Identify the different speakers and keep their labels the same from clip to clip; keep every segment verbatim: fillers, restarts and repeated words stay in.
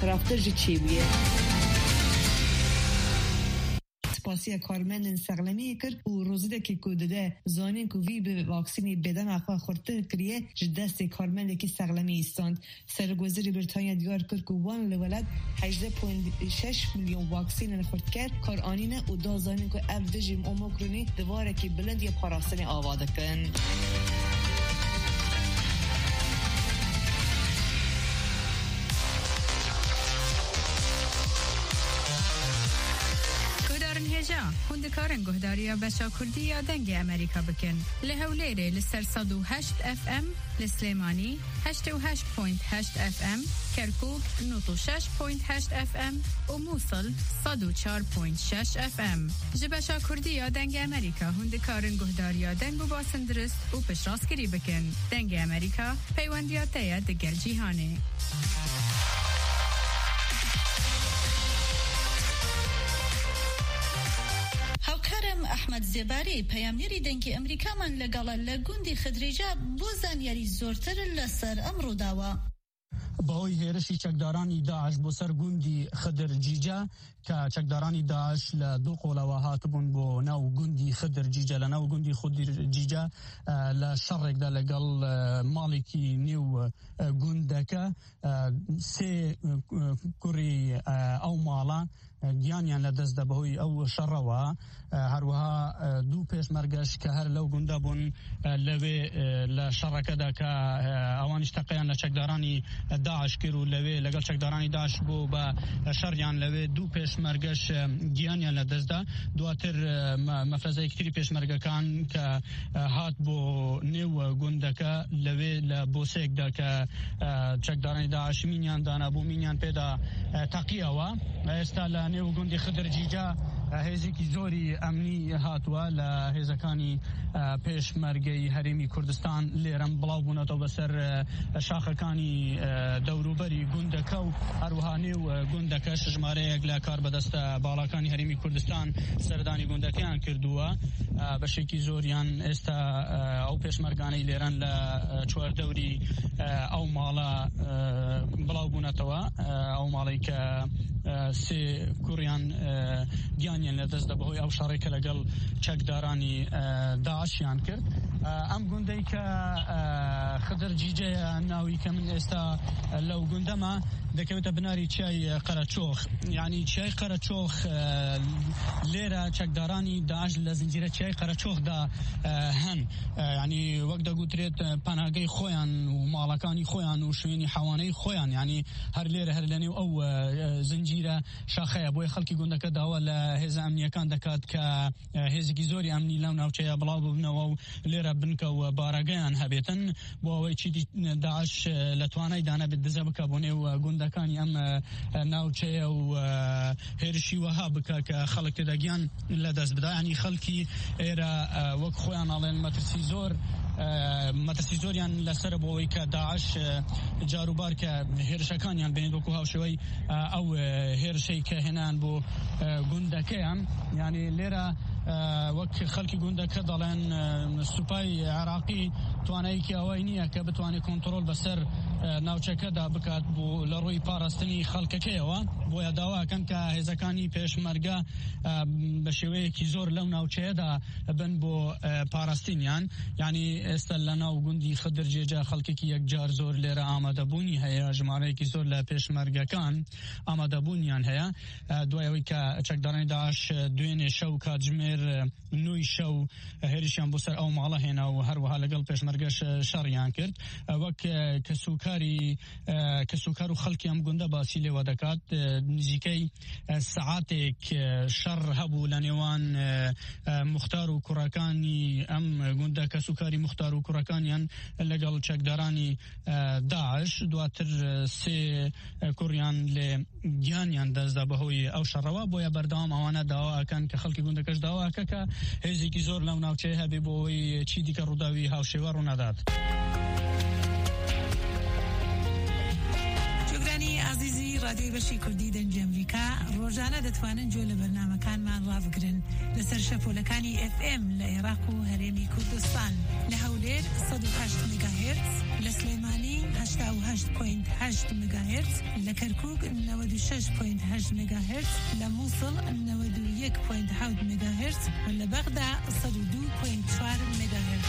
Speaker 1: خرافته جچیویه پاسی کارمند سرلمی کرد و روزده که کودده زانین که وی به واکسینی بدن آخوا خورده کریه جدست کارمند که سرلمی استاند. سرگوزری بریتانیا دیار کرد که وان لولد هجده و شش میلیون واکسین خورد کرد کار آنینه و دا زانین که افدجیم اوموکرونی دواره که بلند یه پاراستن آواده کن.
Speaker 2: هندکارن گهداریا بشا کردی یا دنگ امریکا بکن لهولیره لسر صد و هشت اف ام لسلیمانی هشت و هشت پوینت هشت اف ام کرکوک نوت و شش پوینت هشت اف ام و موصل صد و چهار پوینت شش اف ام جبشا کردی یا دنگ امریکا هندکارن گهداریا دنگ و باسندرست و پشراسکری بکن دنگ امریکا پیوندیاته دگر جیهانه
Speaker 3: احمد زیباری پیامنیری دنگی امریکا من لگالا لگوندی خدریجا بو زانیاری زورتر لسر امرو داوا
Speaker 4: باوی هیرشی چکدارانی داعش بو سر گوندی خدر جیجا که چکدارانی داعش لدو قولا هاتبون بو ناو گوندی خدر جیجا لناو گوندی خدر جیجا لشرک دا لگل مالکی نیو گوندکا سه کوری او مالا گیانیان لدست بهوی او شروا هروها دو پیش مرگش که هر لو گنده بون لوی لشرکه دا که اوانش تقیان لچکدارانی داعش کرو لوی لگل چکدارانی داعش بو با شریان لوی دو پیش مرگش گیانیان لدست دا دواتر مفرزه کتری پیش مرگه کان که هات بو نیو گنده که لوی لبوسیک دا که چکدارانی داعش مینیان دانا بو مینیان پیدا تقیه و استال نیو گوندی خدر جیجا هزی کی زوری امنی هاتوا لهزکانی پیش مرگی حریمی کردستان لیرم بلاو بونه تو بسر شاخکانی دوروبری گوندکو هروها نیو گوندک شجماره اگلا کار بدست بالاکانی حریمی کردستان سردانی گوندکیان کردوا بشکی زوریان استا او پیش مرگانی لیرن ل چوار دوری او مالا بلاو بونه تو او مالی که سه کوریان دیانیان لدست بهوی او شارک لگل چکدارانی داعشیان کرد ام گونده که خدر جیجه ناوی که من استا لو گونده ما دكوتا بناري چای قرچوخ يعني چای قرچوخ ليرة چکدارانی داعش لزنجيره چای قرچوخ دا هن يعني وقت قلت ريت پناهگي خويان ومالكاني خويان وشويني حواني خويان يعني هر ليرة هر لاني او زنجيره شاخه بو خلقي گوندك داوا لهز امنيه كان دكات ك هز گيزوري امني لونا وچيا بلاو بنو ليرة بنكو وبارغان هبيتن بو ويچي داعش لتواني دانا بالدزبك بوني وگوند كان ام ناوچه و هرشي وهاب ك خلق تدگيان لدز بدا يعني خلقي era وك خوان علن مترسيزور مترسيزوريان لسر بوي ك داعش جاروبار ك هرشكان يعني بين دوكو هاوشوي او هرشي ك هنان بو گوندكيان يعني ليرا وك خلقي گوندك دالن سوباي عراقي تواناي كي اوينيه ك بتواني كنترول بسر ناوچه دا بکات بو لروی پاراستنی خلقکه و بو داوا کن که هزکانی پیش مرگا بشوی کی زور لو ناوچه دا بن بو پاراستینیان یعنی استلنا و گوندی خدر جیجا خلقکی یک جار زور لره آماده بونی هيا جماره کی زور ل پیش مرگا کان آماده بونیان هيا دوی که چکداران داعش دوین شو کا جمر نوی شو هریشان بو سر او ماله هنا و هر وها لقل پیش مرگاش شریان کرد وک کسو كاري كسوكارو خلقي ام گنده باسيله ودكات نزيكي ساعاتك شر هبو لنيوان مختارو كراكاني ام گنده كسوكاري مختارو كراكانيان لقل چکداراني داعش دواتر سي كوريان لجانيان دازده بهوي او شروا بويا بردام اوانا داوا كان كخلقي گنده كش داوا كا هزي كي زور لو ناوچه هبي بوي چي دي كروداوي هاو شوارو نداد
Speaker 5: رادیوی بشی کردی دنج امریکا روزانه دتوانن جول برنامه کان من رافقرن لسر شپولکانی اف ام لعراق و هرمی کردستان لحولیر صد و هشت مگاهرتز لسلیمانی هشت هەشتا و هەشت پۆینت هەشت مێگاهێرتز، لە کەرکووک نەوەد و شەش پۆینت هەشت مێگاهێرتز، لە مووسڵ نەوەد و یەک پۆینت حەوت مێگاهێرتز و لە بەغدا سەد و دوو پۆینت چوار مێگاهێرتز.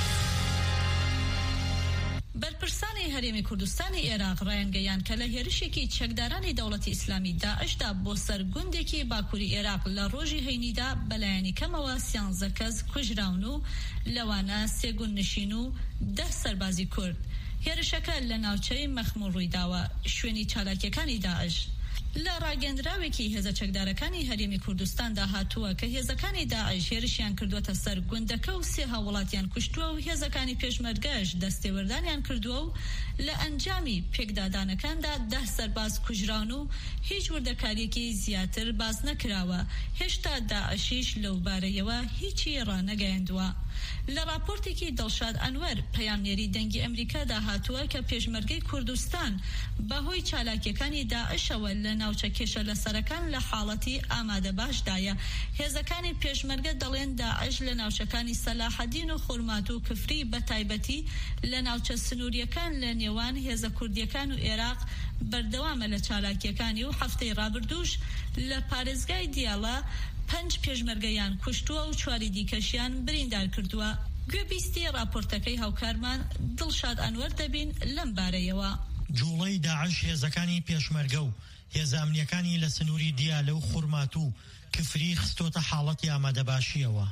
Speaker 3: بەرپرسانی هەرێمی کوردستانی عێراق ڕایانگەیان کە لە هێرشێکی چەکدارانی دەوڵەتی ئیسلامی داعشدا بۆ سەر گوندێکی باکووری عێراق لە ڕۆژی هەینیدا بەلایەنی کەمەوە سیانزە کەس کوژراون و لەوانە سێ گوند نشین و دە سەربازی کورد. هێرشەکە لە ناوچەی مەخموون ڕوویداوە، شوێنی چالاکیەکانی داعش. لە ڕاگەندراوێکی هێزە چەکدارەکانی هەرێمی کوردستاندا هاتووە کە هێزەکانی داعش هێرشیان کردووەتە سەر گوندەکە و سێ هاوڵاتیان کوشتووە و هێزەکانی پێشمەرگەش دەستێوەردانیان کردووە و لە ئەنجامی پێکدادانەکاندا دە سەرباز کوژراون و هیچ وردەکاریەکی زیاتر باز نەکراوە. هێشتا داعشیش لەو بارەیەوە هیچی ڕانەگەیاندووە. لە راپۆرتێکی دڵشاد ئەنوەر پەیامنێری دەنگی ئەمریکادا هاتووە کە پێشمەرگەی کوردستان بەهۆی چالاکیەکانی داعشەوە لە ناوچە کێشە لەسەرەکان لە حاڵەتی ئامادە باشدایە. هێزەکانی پێشمەرگە دەڵێن داعش لە ناوچەکانی سەلاحەدین و خورمات و کفری بە تایبەتی لە ناوچە سنووریەکان لە نێوان هێزە کوردیەکان و عێراق بەردەوامە لە چالاکیەکانی و هەفتەی ڕابردووش لە پارێزگای دیاڵە پنج پێشمەرگەیان کوشتووە و چواری دیکەشیان بریندار کردووە. گوێبیستی راپۆرتەکەی هاوکارمان دڵشاد ئەنوەر دەبین لەم بارەیەوە.
Speaker 6: جوڵەی داعش هێزەکانی پێشمەرگە و هێزە ئەمنیەکانی لە سنووری دیالە و خورمات و کفری خستۆتە حاڵەتی ئامادەباشیەوە.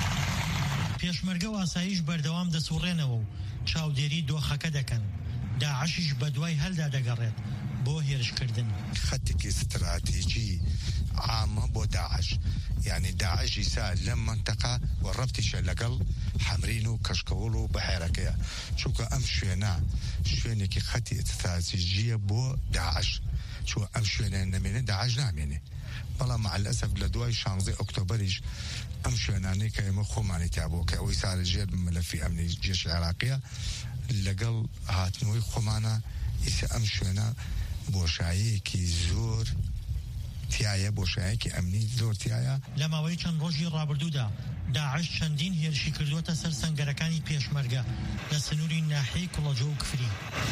Speaker 6: پێشمەرگە و ئاسایش بەردەوام دەسوڕێنەوە و چاودێری دۆخەکە دەکەن. داعشیش بە دوای هەلدا دەگەڕێت بۆ هێرشکردن.
Speaker 7: خەتێکی استراتیجی عامە بۆ داعش، یعنی داعشی سا لەم منتەقە و ڕەبتیشە لەگەڵ حەمرین و کەشکەوڵ و بەحێرەکەیە، چونکە ئەم شوێنە شوێنێکی خەتی استراتیجیە بۆ داعش، چوە ئەم شوێنە نەمێنێ داعش نامێنێ. بەڵام مەعەلەسەف لە دوای شانزەی ئۆکتۆبەریش ئەم شوێنانەی کە ئێمە خۆمانی تابوو کە ئەوەی سارەژێر مەلەفی ئەمنی جێش عێراقیە لەگەڵ هاتنەوەی خۆمانە ئیسە ئەم شوێنە بۆشایەیەکی زۆر تایە، بۆشایەکی ئەمنی زۆر تایە.
Speaker 6: لە ماوەی چەند ڕۆژی ڕابردوودا داعش چەندین هێرشی کردووەتە سەر سەنگەرەکانی پێشمەرگە لە سنووری ناحیەی کوڵەجۆ و کفری.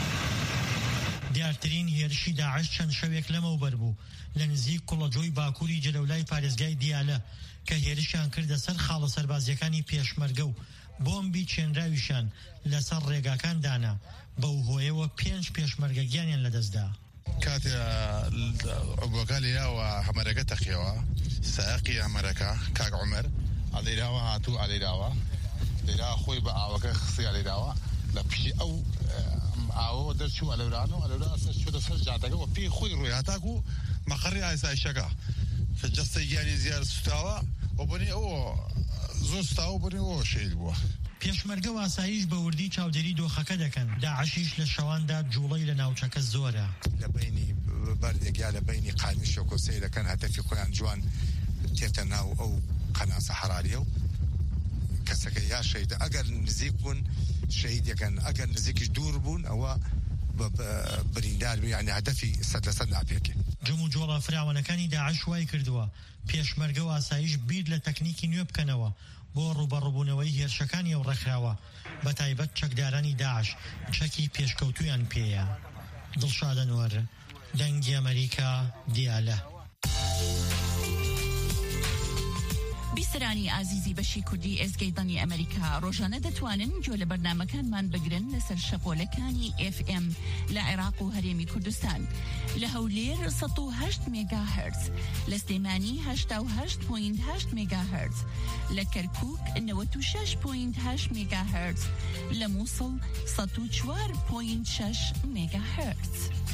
Speaker 6: دیارترین هێرشی داعش چەند شەوێک لەمەوبەر بوو لە نزیک کوڵەجۆی باکووری جەلەولای پارێزگای دیالە کە هێرشیان کردە سەر خاڵە سەربازیەکانی پێشمەرگە و بۆمبی چێنراویشان لەسەر ڕێگاکان دانا. بەو هۆیەوە پێنج پێشمەرگە گیانیان لەدەستدا.
Speaker 8: کاتێ عبوەکە لێراوە هەمەرەکە تەقیەوە، سایقی هەمەرەکە کاک عومەر ئەلێراوە هاتوو ئەلێراوە لێرا خۆی بە ئاوەکە خسی ئەلێراوە لە پشی ئەو ئاوە دەرچوو ئەلەوران و ئەلەورا چۆتە سەر جاتەکە و پێی خۆی ڕووی هەتاک و مەقەڕی ئاسایشەکە کە جەستەی گیانی زیاد سوتاوە و بنی ئەوە زۆر سوتاوە بنی ئەوە شەید بووە.
Speaker 6: پێشمەرگە و ئاسایش بە وردی چاودێری دۆخەکە دەکەن. داعشیش لە شەواندا جوڵەی لە ناوچەکە زۆرە.
Speaker 7: لە بینی بەردێکیا لە بینی قانیش و کۆسەی دەکەن هەتەفی خۆیان جوان تێتە ناو ئەو قەناسە حەراریە و کەسەکە یا شەید ئەگەر نزیک بوون شەید یەکەن، ئەگەر نزیکیش دوور بوون ئەوە بریندار بوو، یعنی هەدەفی سەد لە سەد ناپێکێ.
Speaker 6: جم و جۆڵە فراوانەکانی داعش وای کردووە پێشمەرگە و ئاسایش بیر لە تەکنیکی نوێ بکەنەوە بۆ ڕوبەڕووبوونەوەی هێرشەکانی ئەو ڕێکخراوە، بە تایبەت چەکدارانی داعش چەکی پێشکەوتویان پێیە. دڵشاد ئەنوەر، دەنگی ئەمریکا، دیالە.
Speaker 9: بیسەرانی ئازیزی بەشی کوردی ئێزگەی دەنگی ئەمریکا ڕۆژانە دەتوانن گوێ لە بەرنامەکانمان بگرن لەسەر شەپۆلەکانی ئێف ئێم لە عێراق و هەرێمی کوردستان، لە هەولێر سەد و هەشت مێگاهەرتز، لە سلێمانی هەشتا و هەشت پۆینت هەشت مێگاهەرتز، لە کەرکووک نەوەد و شەش پۆینت هەشت مێگاهەرتز، لە مووسڵ سەد و چوار پۆینت شەش مێگاهەرتز.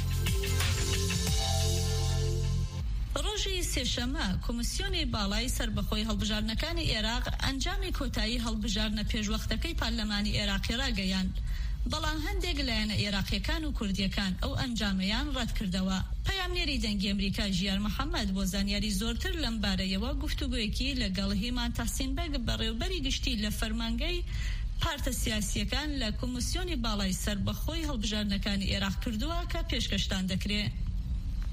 Speaker 3: ڕۆژی سێشەمە کۆمسیۆنی باڵای سربەخۆی هەڵبژارنەکانی عێراق ئەنجامی کۆتایی هەڵبژارنە پێشوەختەکەی پارلەمانی عێراقی ڕاگەیاند، بەڵام هەندێک لایەنە عێراقیەکان و کوردیەکان ئەو ئەنجامەیان ڕەت کردەوە. پەیامنێری دەنگی ئەمریکا ژیار محەممەد بۆ زانیاری زۆرتر لەم بارەیەوە گفتوگویەکی لەگەڵ هیمان تەحسینبەگ بەڕێوەبەری گشتی لە فەرمانگەی پارتە سیاسیەکان لە کۆمسیۆنی باڵای سربەخۆی هەڵبژارنەکانی عێراق کردووە کە پێشکەشتان دەکرێت.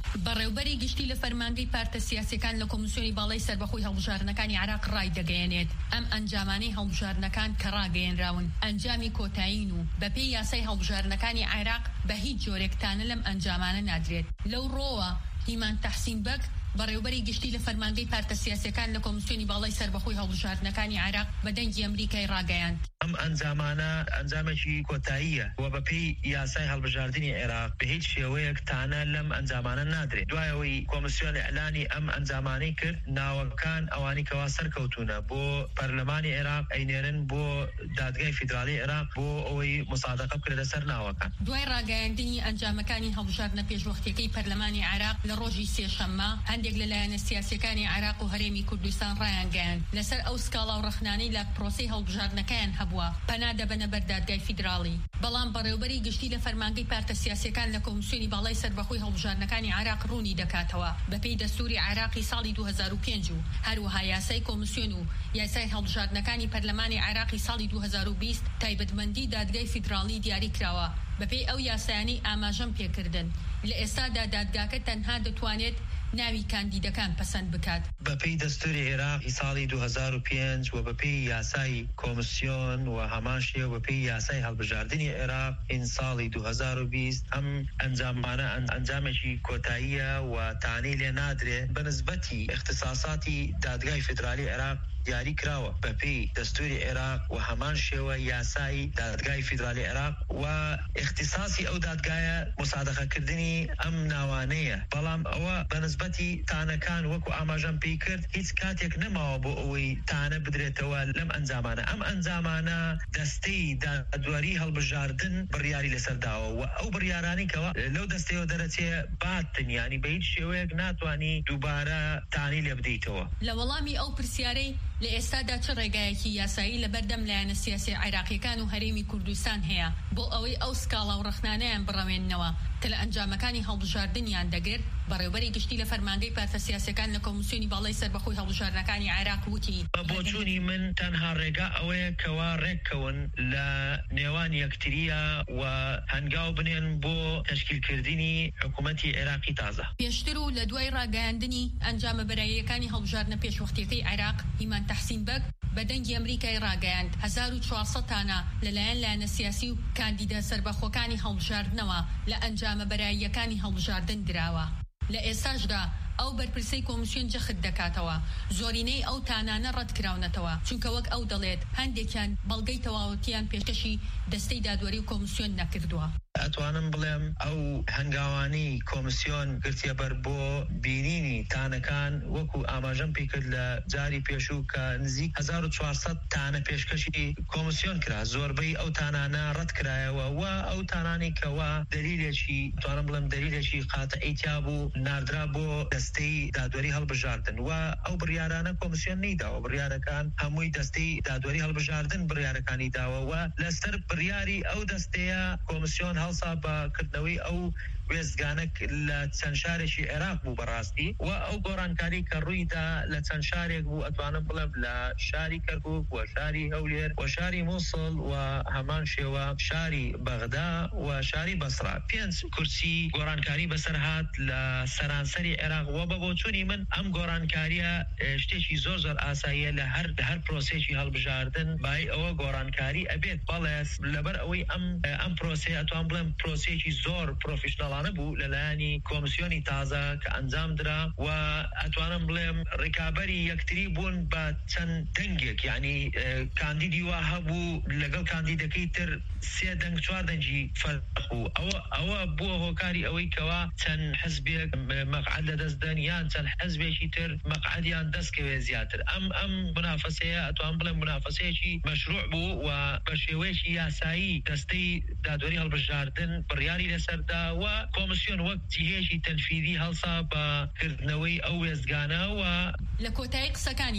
Speaker 3: بەڕێوبەری گشتی لە فەرمانگەی پارتە سیاسیەکان لە کۆمیسیۆنی باڵای سەربەخۆی هەڵبژاردنەکانی عێراق ڕای دەگەیەنێت ئەم ئەنجامانەی هەڵبژاردنەکان کە ڕاگەیەنراون ئەنجامی کۆتایین و بەپێی یاسای هەڵبژاردنەکانی عێراق بە هیچ جۆرێکتانە لەم ئەنجامانە نادرێت. لەو ڕۆوە هیمان تەحسین بەگ بەڕێوبەری گشتی لە فەرمانگەی پارتە سیاسیەکان لە کۆمیسیۆنی باڵای سەربەخۆی هەڵبژاردنەکانی عێراق بە دەنگی ئەمریکای ڕاگەیاند.
Speaker 10: ئەم ئەنجامانە ئەنجامێکی کۆتاییە و بەپێی یاسای هەڵبژاردننی عێراق بە هیچ شێوەیەک تانە لەم ئەنجامانە نادرێت. دوایەوەی کۆمیسیۆنی ئەلانی ئەم ئەنجامانەی کرد ناوەکان ئەوانی کەوا سەرکەوتونە بۆ پەرلەمانی عێراق ئەینێرن بۆ دادگای فیدرالی عێراق بۆ ئەوەی مصادقە بکرێتە سەر ناوەکان.
Speaker 3: دوای ڕاگەیاندنی ئەنجامەکانی هەڵبژاردنە پێشوەختیەکەی پەرلەمانی عێراق لە ڕۆژی سێشەممە هەندێک لەلایەنە سیاسیەکانی عێراق و هەرێمی کوردستان ڕایانگەیاند لەسەر ئەو سکاڵا و ڕەخنانەی لە پرۆسەی هەڵبژاردنەکەیان هەبووە پەنا دەبەنە بەر دادگای فیدرالی. بەڵام بەڕێوبەری گشتی لە فەرمانگەی پارتە سیاسیەکان لە کۆمیسیۆنی باڵای سەربەخۆی هەڵبژاردنەکانی عێراق ڕوونی دەکاتەوە بەپێی دەستوری عێراقی ساڵی دوو هەزار و پێنج و هەروەها یاسای کۆمیسیۆن و یاسای هەڵبژاردنەکانی پەرلەمانی عێراقی ساڵی دوو هەزار و بیست تایبەتمەندی دادگای فیدرالی دیاری کراوە. بەپێی ئەو یاسایانی ئاماژەم پێکردن لە ئێستادا دادگاکە تەنها دەتوانێت ناوی کاندیدەکان پەسەند بکات.
Speaker 10: بەپێی دەستوری عێراقی ساڵی دوو هەزار و پێنج و بەپێی یاسای کۆمیسیۆن و هەمان شێوە بەپێی یاسای هەڵبژاردننی عێراق ئین ساڵی دوو هەزار و بیست ئەم ئەنجامانە ئەنجامێکی کۆتاییە و تانەی لێ نادرێت بەنسبەتی اختصاساتی دادگای فیدرالی عێراق دیاری کراوە بەپێی دەستوری عێراق و هەمان شێوە یاسایی دادگای فیدرالی عێراق و اختصاسی ئەو دادگایە مصادقەکردنی ئەم ناوانەیە. بەڵام ئەوە بەنسبەتی تانەکان وەکو ئاماژەم پێی کرد هیچ کاتێک نەماوە بۆ ئەوەی تانە بدرێتەوە لەم ئەنجامانە. ئەم ئەنجامانە دەستەی دادواری هەڵبژاردن بڕیاری لەسەرداوە و ئەو بڕیارانی کەوا لەو دەستەیەوە دەرەچێ باتن ینی بە هیچ شێوەیەک ناتوانی دووبارە تانی لێ بدەیتەوە.
Speaker 3: لە وەڵامی ئەو پرسیارەی لە ئێستادا چه ڕێگایەکی یاسایی لە بەردەم لایەنە سیاسی عێراقیەکان و هەرێمی کوردستان هەیە بۆ ئەوەی ئەو سکاڵا و ڕەخنانەیان بڕەوێننەوە کە لە ئەنجامەکانی هەڵبژاردنیان دەگرت. بەڕێوبەری گشتی لە فەرمانگەی پارتە سیاسیەکان لە کۆمیسیۆنی باڵای سەربەخۆی هەڵبژاردنەکانی عێراق وتی
Speaker 10: بۆچوونی من تەنها ڕێگا ئەوەیە کەوا ڕێککەون لە نێوان یەکتریە و هەنگاو بنێن بۆ تەشکیلکردنی حکوومەتی عێراقی تازە.
Speaker 3: پێشتر و لە دوای ڕاگەیاندنی ئەنجامە بەراییەکانی هەڵبژاردنە پێشوەختیەکەی عێراق هیمان تەحسین بەگ بە دەنگی ئەمریکای ڕاگەیاند هەزار و چوارسەد تانە لەلایەن لایەنە سیاسی و کاندیدە سەربەخۆکانی هەڵبژاردنەوە لە ئەنجامە بەراییەکانی هەڵبژاردن دراوە. لە ئێستاشدا ئەو بەرپرسەی کۆمیسیۆن جەخت دەکاتەوە. زۆرینەی ئەو تانانە ڕەت کراونەتەوە چونکە وەک ئەو دەڵێت هەندێکیان بەڵگەی تەواوەتیان پێشکەشی دەستەی دادوەری و کۆمیسیۆن نەکردووە.
Speaker 10: ئەتوانم بڵێم ئەو هەنگاوانی کۆمیسیۆن گرتیە بەر بۆ بینینی تانەکان وەکو ئاماژەم پێ کرد لە جاری پێشوو کە نزیک هەزار و چوارسەد تانە پێشکەشی کۆمیسیۆن کرا. زۆربەی ئەو تانانە ڕەت کرایەوە و ئەو تانانی کەوا دلیلێکی توانم بڵێم دلیلێکی قاتعی تیا بوو ناردرا بۆ دەستەی دادوەری هەڵبژاردن و ئەو بڕیارانە کۆمیسیۆن نەیداوە. بڕیارەکان هەمووی دەستەی دادوەری هەڵبژاردن بڕیارەکانی داوە و لەسەر بڕیاری ئەو دەستەیە کۆمیسیۆن هەڵسا بەکردنەوەی ئەو وێستگانە لە چەند شارێکی عێراق بوو بەڕاستی و ئەو گۆڕانکاری کە ڕوویدا لە چەند شارێک بوو ئەتوانم بڵێم لە شاری کەرکووک و شاری هەولێر و شاری مووسڵ و هەمان شێوە شاری بەغدا و شاری بەسرا پێنج کورسی گۆڕانکاری بەسەر هات لە سەرانسەری عێراق و بە بۆچوونی من ئەم گۆڕانکاریە شتێکی زۆر زۆر ئاساییە لە هەر هەر پرۆسێکی هەڵبژاردن بای ئەوە گۆڕانکاری ئەبێت. بەڵێ لەبەر ئەوەی ئەم ئەم پرۆسێ ئەتوان بڵێم پرۆسێکی زۆر پرۆفیشناڵ بوو لەلایەنی کۆمیسیۆنی تازە کە ئەنجام درا و ئەتوانم بڵێم ڕێکابەری یەکتری بوون بە چەند دەنگێک یعنی کاندیدی وا هەبوو لەگەڵ کاندیدەکەی تر سێ دەنگ چوار دەنگی فەرق بوو. ئەوە ئەوە بووە هۆکاری ئەوەی کەوا چەند حزبێک مەقعەد لەدەستدەن یان چەند حزبێکی تر مەقعەدیان دەستکەوێ زیاتر. ئەم ئەم منافەسەیە ئەتوان بڵێم منافەسەیەکی مەشروع بوو و بە شێوەیەکی یاسایی دەستەی دادوەری هەڵبژاردن بڕیاری لەسەردا و کۆمیسیۆن وەک جهێژی تەنفیدی هەڵسا بەکردنەوەی ئەو وێستگانە و
Speaker 3: لە کۆتایی قسەکانیدا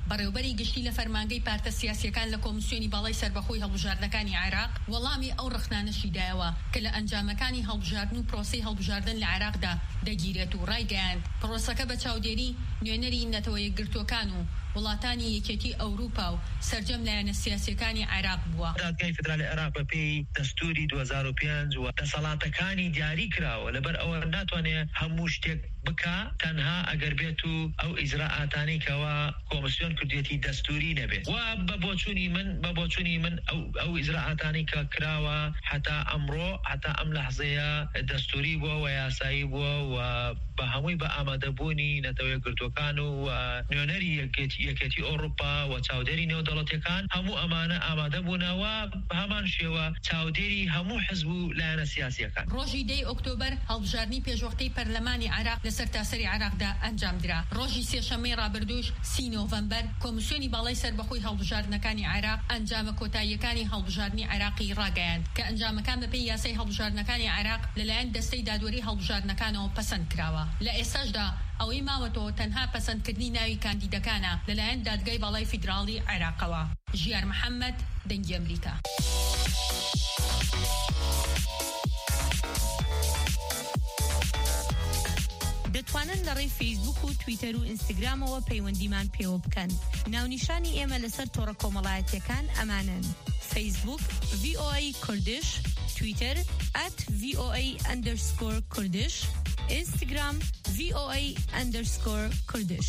Speaker 2: بەڕێوەبەری گشتی لە فەرمانگەی پارتە سیاسیەکان لە کۆمیسیۆنی باڵای سەربەخۆی هەڵبژاردنەکانی عێراق وەڵامی ئەو ڕخنانەشی دایەوە کە لە ئەنجامەکانی هەڵبژاردن و پرۆسەی هەڵبژاردن لە عێراقدا دەگیرێت و ڕایگەیاند پرۆسەکە بە چاودێری نوێنەری نەتەوە یەکگرتوەکان و وڵاتانی یەکێتی ئەوروپا و سەرجەم لایەنە سیاسیەکانی عێراق بووە.
Speaker 10: دادگای فدرالی عێراق بەپێی دەستوری دوو هەزار و پێنج و دەسەڵاتەکانی دیاری کراوە لەبەر ئەوە ناتوانێت هەموو شتێک بکە تەنها ئەگەر بێت و ئەو ئیجراعاتانی کەوا کۆمیسیۆن کردوێتی دەستوری نەبێت و بە بۆچوونی من بە بۆچوونی من ئەو ئەو ئیجراعاتانی کە کراوە هەتا ئەمڕۆ هەتا ئەم لەحزەیە دەستوری بووە و یاسایی بووە و بە هەمووی بە ئامادەبوونی نەتەوە یەکگرتوەکان و نوێنەری یەکێتی ئەوروپا و چاودێری نێودەوڵەتیەکان هەموو ئەمانە ئامادە بوونەوە بە هەمان شێوە چاودێری هەموو حزب و لایەنە سیاسیەکان.
Speaker 2: ڕۆژی دەی ئۆکتۆبەر هەڵبژاردننی پێشوەختەی پەرلەمانی عێراق لە سەرتاسەری عێراقدا ئەنجام درا. ڕۆژی سێشەممەی ڕابردووش سی نۆڤەمبەر کۆمیسیۆنی باڵای سەربەخۆی هەڵبژاردنەکانی عێراق ئەنجامە کۆتاییەکانی هەڵبژاردننی عێراقی ڕاگەیاند کە ئەنجامەکان بەپێی یاسای هەڵبژاردنەکانی عێراق لەلایەن دەستەی دادوەری هەڵبژاردنەکانەوە پەسەند کراوە. لە ئێستاشدا ئەوەی ماوەتەوە تەنها پەسەندکردنی ناوی کاندیدەکانە لەلایەن دادگای باڵای فیدراڵی عێراقەوە. ژیار محەممەد، دەنگی ئەمریکا.
Speaker 11: دەتوانن لە ڕێی فەیسبوک و تویتەر و ئینستاگرامەوە پەیوەندیمان پێوە بکەن. ناونیشانی ئێمە لەسەر تۆڕە کۆمەڵایەتیەکان ئەمانن: فەیسبوک ڤی ئۆ ئەی کوردش، تویتر ئەت ڤی ئۆ ئەی ئەندەرسکۆر کوردش، ئینستاگرام ڤی ئۆ ئەی ئەندەرسکۆر کوردش.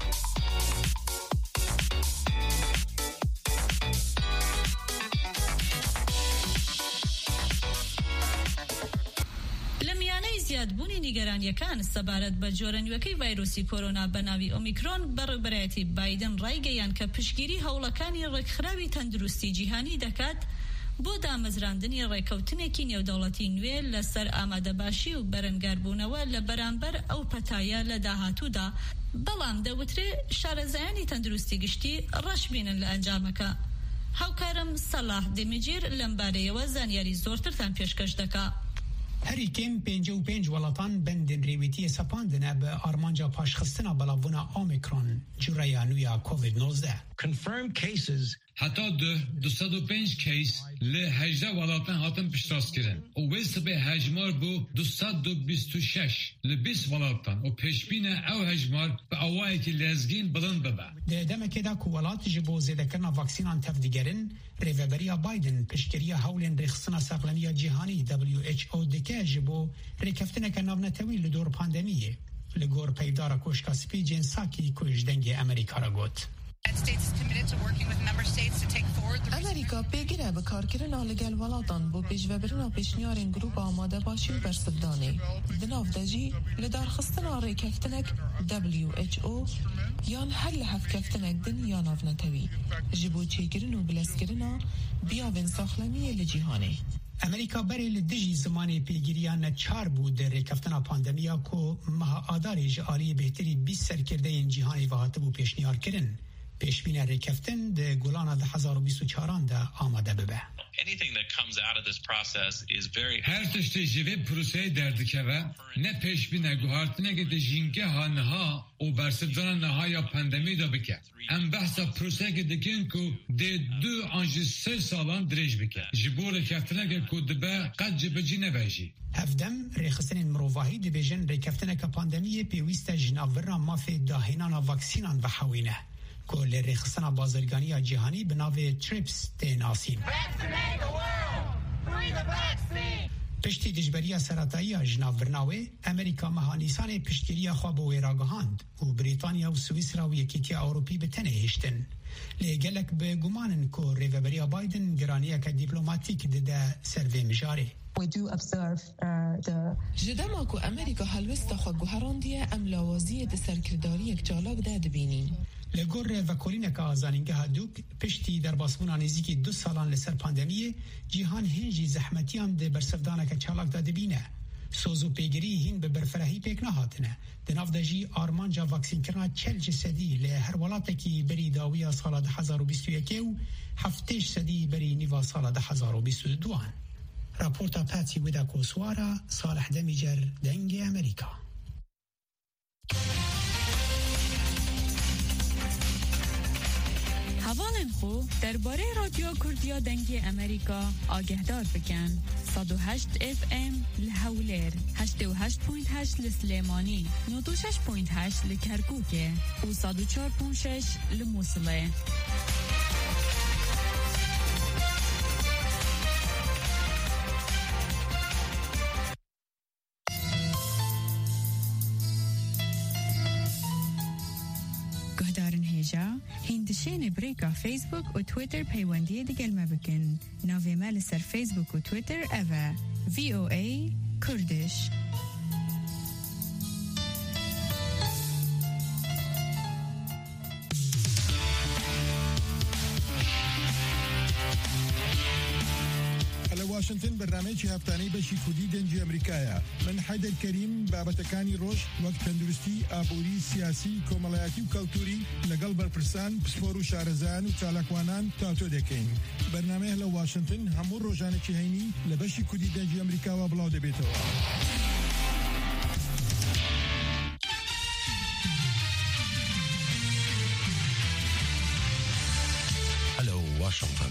Speaker 3: زیادبوونی نیگەرانیەکان سەبارەت بە جۆرە نوێکەی ڤایرۆسی کۆرۆنا بە ناوی ئۆمیکرۆن بەڕێوەبەرایەتی بایدن ڕایگەیان کە پشتگیری هەوڵەکانی ڕێکخراوی تەندروستی جیهانی دەکات بۆ دامەزراندنی ڕێکەوتنێکی نێودەوڵەتی نوێ لەسەر ئامادەباشی و بەرەنگاربوونەوە لە بەرامبەر ئەو پەتایە لە داهاتوودا، بەڵام دەوترێ شارەزایانی تەندروستی گشتی ڕەش بینن لە ئەنجامەکە. هاوکارم سەلاح دێمەجیر لەم بارەیەوە زانیاری زۆرترتان پێشکەش دەکا.
Speaker 12: هەریکەم پێنجە و پێنج وڵاتان بەندن ڕێویتیە سەپاندنە بە ئارمانجا پاشخستنە بەڵاوبوونا ئۆمیکرۆن جوڕەیە نویا کۆڤید نۆزدە.
Speaker 13: Confirmed cases حتی دو دوصد و پنج کیس لی هجده ولاتن هاتن پشتراست کرن و ویست به هجمار بو دوصد و بیست و شش لی بیست ولاتن و پیشبین او هجمار به اوایی که لزگین بلند ببه.
Speaker 12: ده دمکه دا که ولات جبو زیده کرنا واکسینان تفدیگرن ریوبریا بایدن پشکریا هولین ریخصنا ساقلمی جهانی دبلیو اچ او دکه جبو ریکفتنه که نابنتوی لدور پاندمیه لگور پیدار کوشکا سپی جنساکی کوش دنگ امریکا را گوت.
Speaker 14: ئەمریکا پێگرە بەکارکردنا لەگەڵ وڵاتان بۆ پێشڤەبرنا پێشنیارên گروپا ئامادەباشی و بەرسەردانê di nav de jî li darxistina rêkeftinek دبلیو اچ او yan her li hevkeftinek din ya navnetewî ji bo çêkirin û bilezkirina biyavên saxlemiyê li cîhanê.
Speaker 12: امریکا بری لدیجی زمانی پیگیریان چار بود در ریکفتنا پاندمیا کو مها آداری جاری بهتری بیست سرکرده این جهانی و هاتبو پیشنیار کرن. پیشبین ریکفتن ده گولانا ده هزار و بیست و چاران ده آماده ببه.
Speaker 15: Anything that comes out of this process is very
Speaker 13: her tiştê ji vê proseyê derdikeve ne pêşbîne guhartineke de jîngeha niha û bersivdana niha ya pandemî de bike. Em behsa proseyekê dikin ku dê du an ji sê salan dirêj bike ji bo rêkeftineke ku dibe qet ji bicî nebe jî.
Speaker 12: Hevdem rêxistinên mirovahî dibêjin rêkeftineke pandemiyê pêwîst e ji navbirina mafê dahênana vaksînan vehewîne. کو لرخصنا بازرگانی جهانی به نام تریپس تناسین. پشتی دژبری سرطایی جناب برناوی امریکا مهانیسان پشتگیری خواب و ایراگهاند و بریتانیا و سوئیسرا و یکیتی اروپی به تنه هشتن. لگلک به گمانن که ریوبریا بایدن گرانیه که دیپلوماتیک ده سروی مجاری.
Speaker 14: We do observe uh, the جدما کو امریکا هلوست خو گوهراندیه ام لاوازی د سرکرداری یک جالب ده دبینین.
Speaker 12: لگور وکولین که آزانینگه هدوک پشتی در باسمون نزدیکی دو سالان لسر پاندمیه جهان هنجی زحمتیان ده برسفدانه که چالاک داده بینه. سوزو پیگری هین به برفرهی پیک نهاتنه. دناف دجی آرمانجا واکسین کرنا چل جسدی له هر ولاته کی بری داویا سال ده هزار و بیست و یک و هفتش سدی بری نیوا سال ده هزار و بیست و دوان. راپورتا پاتسی ودا کوسوارا صالح دمیجر دنگ امریکا.
Speaker 2: مندوان خو درباره رادیو کردیا دنگی امریکا آگهدار بکن. صد و هشت اف ام لحولیر، هشت و هشت پوینت هشت لسلیمانی، نود و شش پوینت هشت لکرکوکه و صد و چهار پوینت شش لموصله. هندشين بريكا فيسبوك و تويتر بيواندية ديگل ما بكن. ناوی مال سر فيسبوك و تويتر أفا في او اي كردش.
Speaker 16: واشنطن برنامج هفتاني بشي كودي دنجي أمريكايا من حيدر كريم بابتكاني روش وقت تندرستي آبوري سياسي كومالياتي وكالتوري لقل برپرسان بسفور و شارزان و چالاكوانان تاوتو دكين برنامج لو واشنطن همور روجانة چهيني لبشي كودي دنجي أمريكا وبلاو دبيتو.
Speaker 17: هلو واشنطن.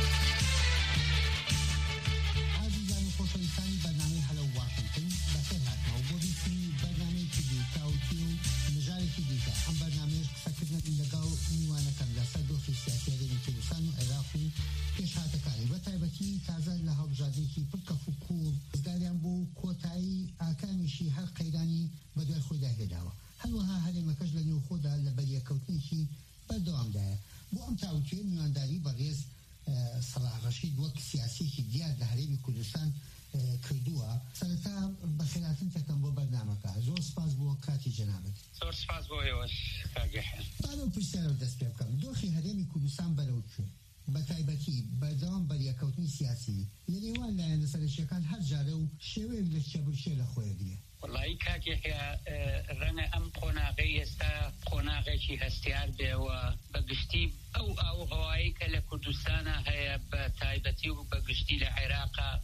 Speaker 18: هستيار بوا بقشتي أو أو غوايك لكردستان هي بتايبتي وبقشتي لعراق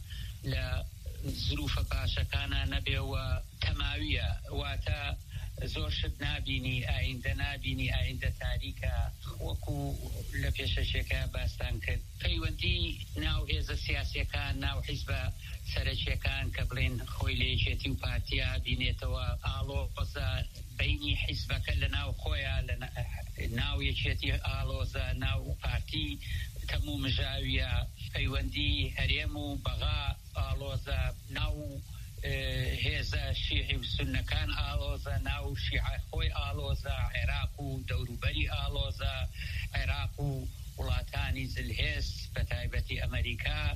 Speaker 18: لظروف باشا كان نبي وتماوية واتا زور شد نابيني عند نابيني عند تاريكا وكو لبيششكا باستان كد فيوندي ناو هذا السياسي كان ناو حزب سرچه كان قبلين خويليشتي وبارتيا بينيتوا آلوزا بيني حزبك لناو خويا لناو يشتي آلوزا ناو بارتي تمو مجاوية فيوندي هريمو بغاء آلوزا ناو هذا شيعي والسنة كان آلوزا ناو شيعي خوي آلوزا عراقو دوروبري آلوزا عراقو ولاتاني زلهيس بتايبتي أمريكا